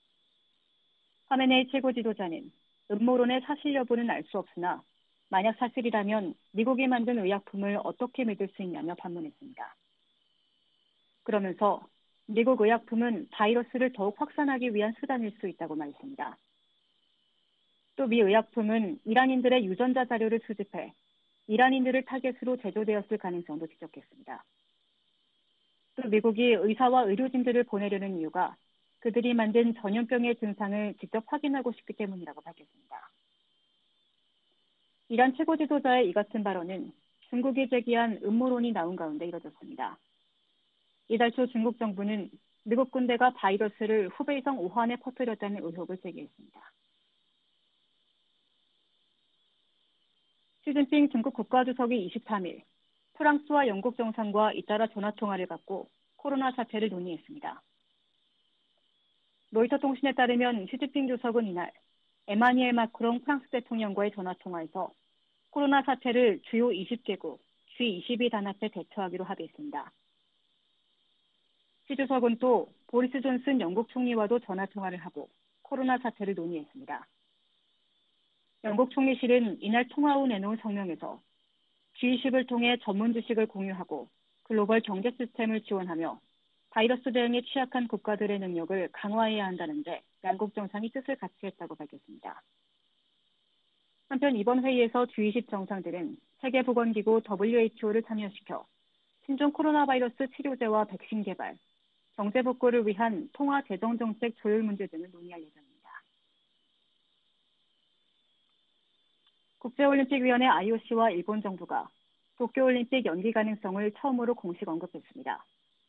하메네이 최고 지도자는 음모론의 사실 여부는 알 수 없으나 만약 사실이라면 미국이 만든 의약품을 어떻게 믿을 수 있냐며 반문했습니다. 그러면서 미국 의약품은 바이러스를 더욱 확산하기 위한 수단일 수 있다고 말했습니다. 또 미 의약품은 이란인들의 유전자 자료를 수집해 이란인들을 타겟으로 제조되었을 가능성도 지적했습니다. 또 미국이 의사와 의료진들을 보내려는 이유가 그들이 만든 전염병의 증상을 직접 확인하고 싶기 때문이라고 밝혔습니다. 이란 최고 지도자의 이 같은 발언은 중국이 제기한 음모론이 나온 가운데 이뤄졌습니다. 이달 초 중국 정부는 미국 군대가 바이러스를 후베이성 우한에 퍼뜨렸다는 의혹을 제기했습니다. 시진핑 중국 국가주석이 23일 프랑스와 영국 정상과 잇따라 전화통화를 갖고 코로나 사태를 논의했습니다. 로이터 통신에 따르면 시진핑 주석은 이날 에마니엘 마크롱 프랑스 대통령과의 전화통화에서 코로나 사태를 주요 20개국, G20이 단합해 대처하기로 합의했습니다. 시 주석은 또 보리스 존슨 영국 총리와도 전화통화를 하고 코로나 사태를 논의했습니다. 영국 총리실은 이날 통화 후 내놓은 성명에서 G20을 통해 전문 지식을 공유하고 글로벌 경제 시스템을 지원하며 바이러스 대응에 취약한 국가들의 능력을 강화해야 한다는데 양국 정상이 뜻을 같이 했다고 밝혔습니다. 한편 이번 회의에서 G20 정상들은 세계보건기구 WHO를 참여시켜 신종 코로나 바이러스 치료제와 백신 개발, 경제 복구를 위한 통화 재정 정책 조율 문제 등을 논의할 예정입니다. 국제올림픽위원회 IOC와 일본 정부가 도쿄올림픽 연기 가능성을 처음으로 공식 언급했습니다.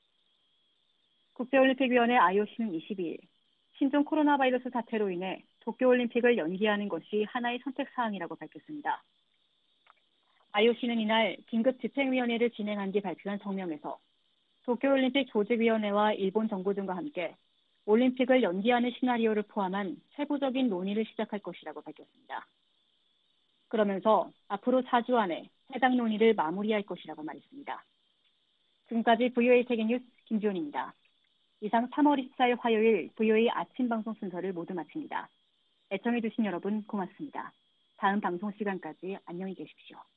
국제올림픽위원회 IOC는 22일 신종 코로나 바이러스 사태로 인해 도쿄올림픽을 연기하는 것이 하나의 선택사항이라고 밝혔습니다. IOC는 이날 긴급 집행위원회를 진행한 뒤 발표한 성명에서 도쿄올림픽 조직위원회와 일본 정부 등과 함께 올림픽을 연기하는 시나리오를 포함한 세부적인 논의를 시작할 것이라고 밝혔습니다. 그러면서 앞으로 4주 안에 해당 논의를 마무리할 것이라고 말했습니다. 지금까지 VOA 세계뉴스 김지훈입니다. 이상 3월 24일 화요일 VOA 아침 방송 순서를 모두 마칩니다. 애청해주신 여러분 고맙습니다. 다음 방송 시간까지 안녕히 계십시오.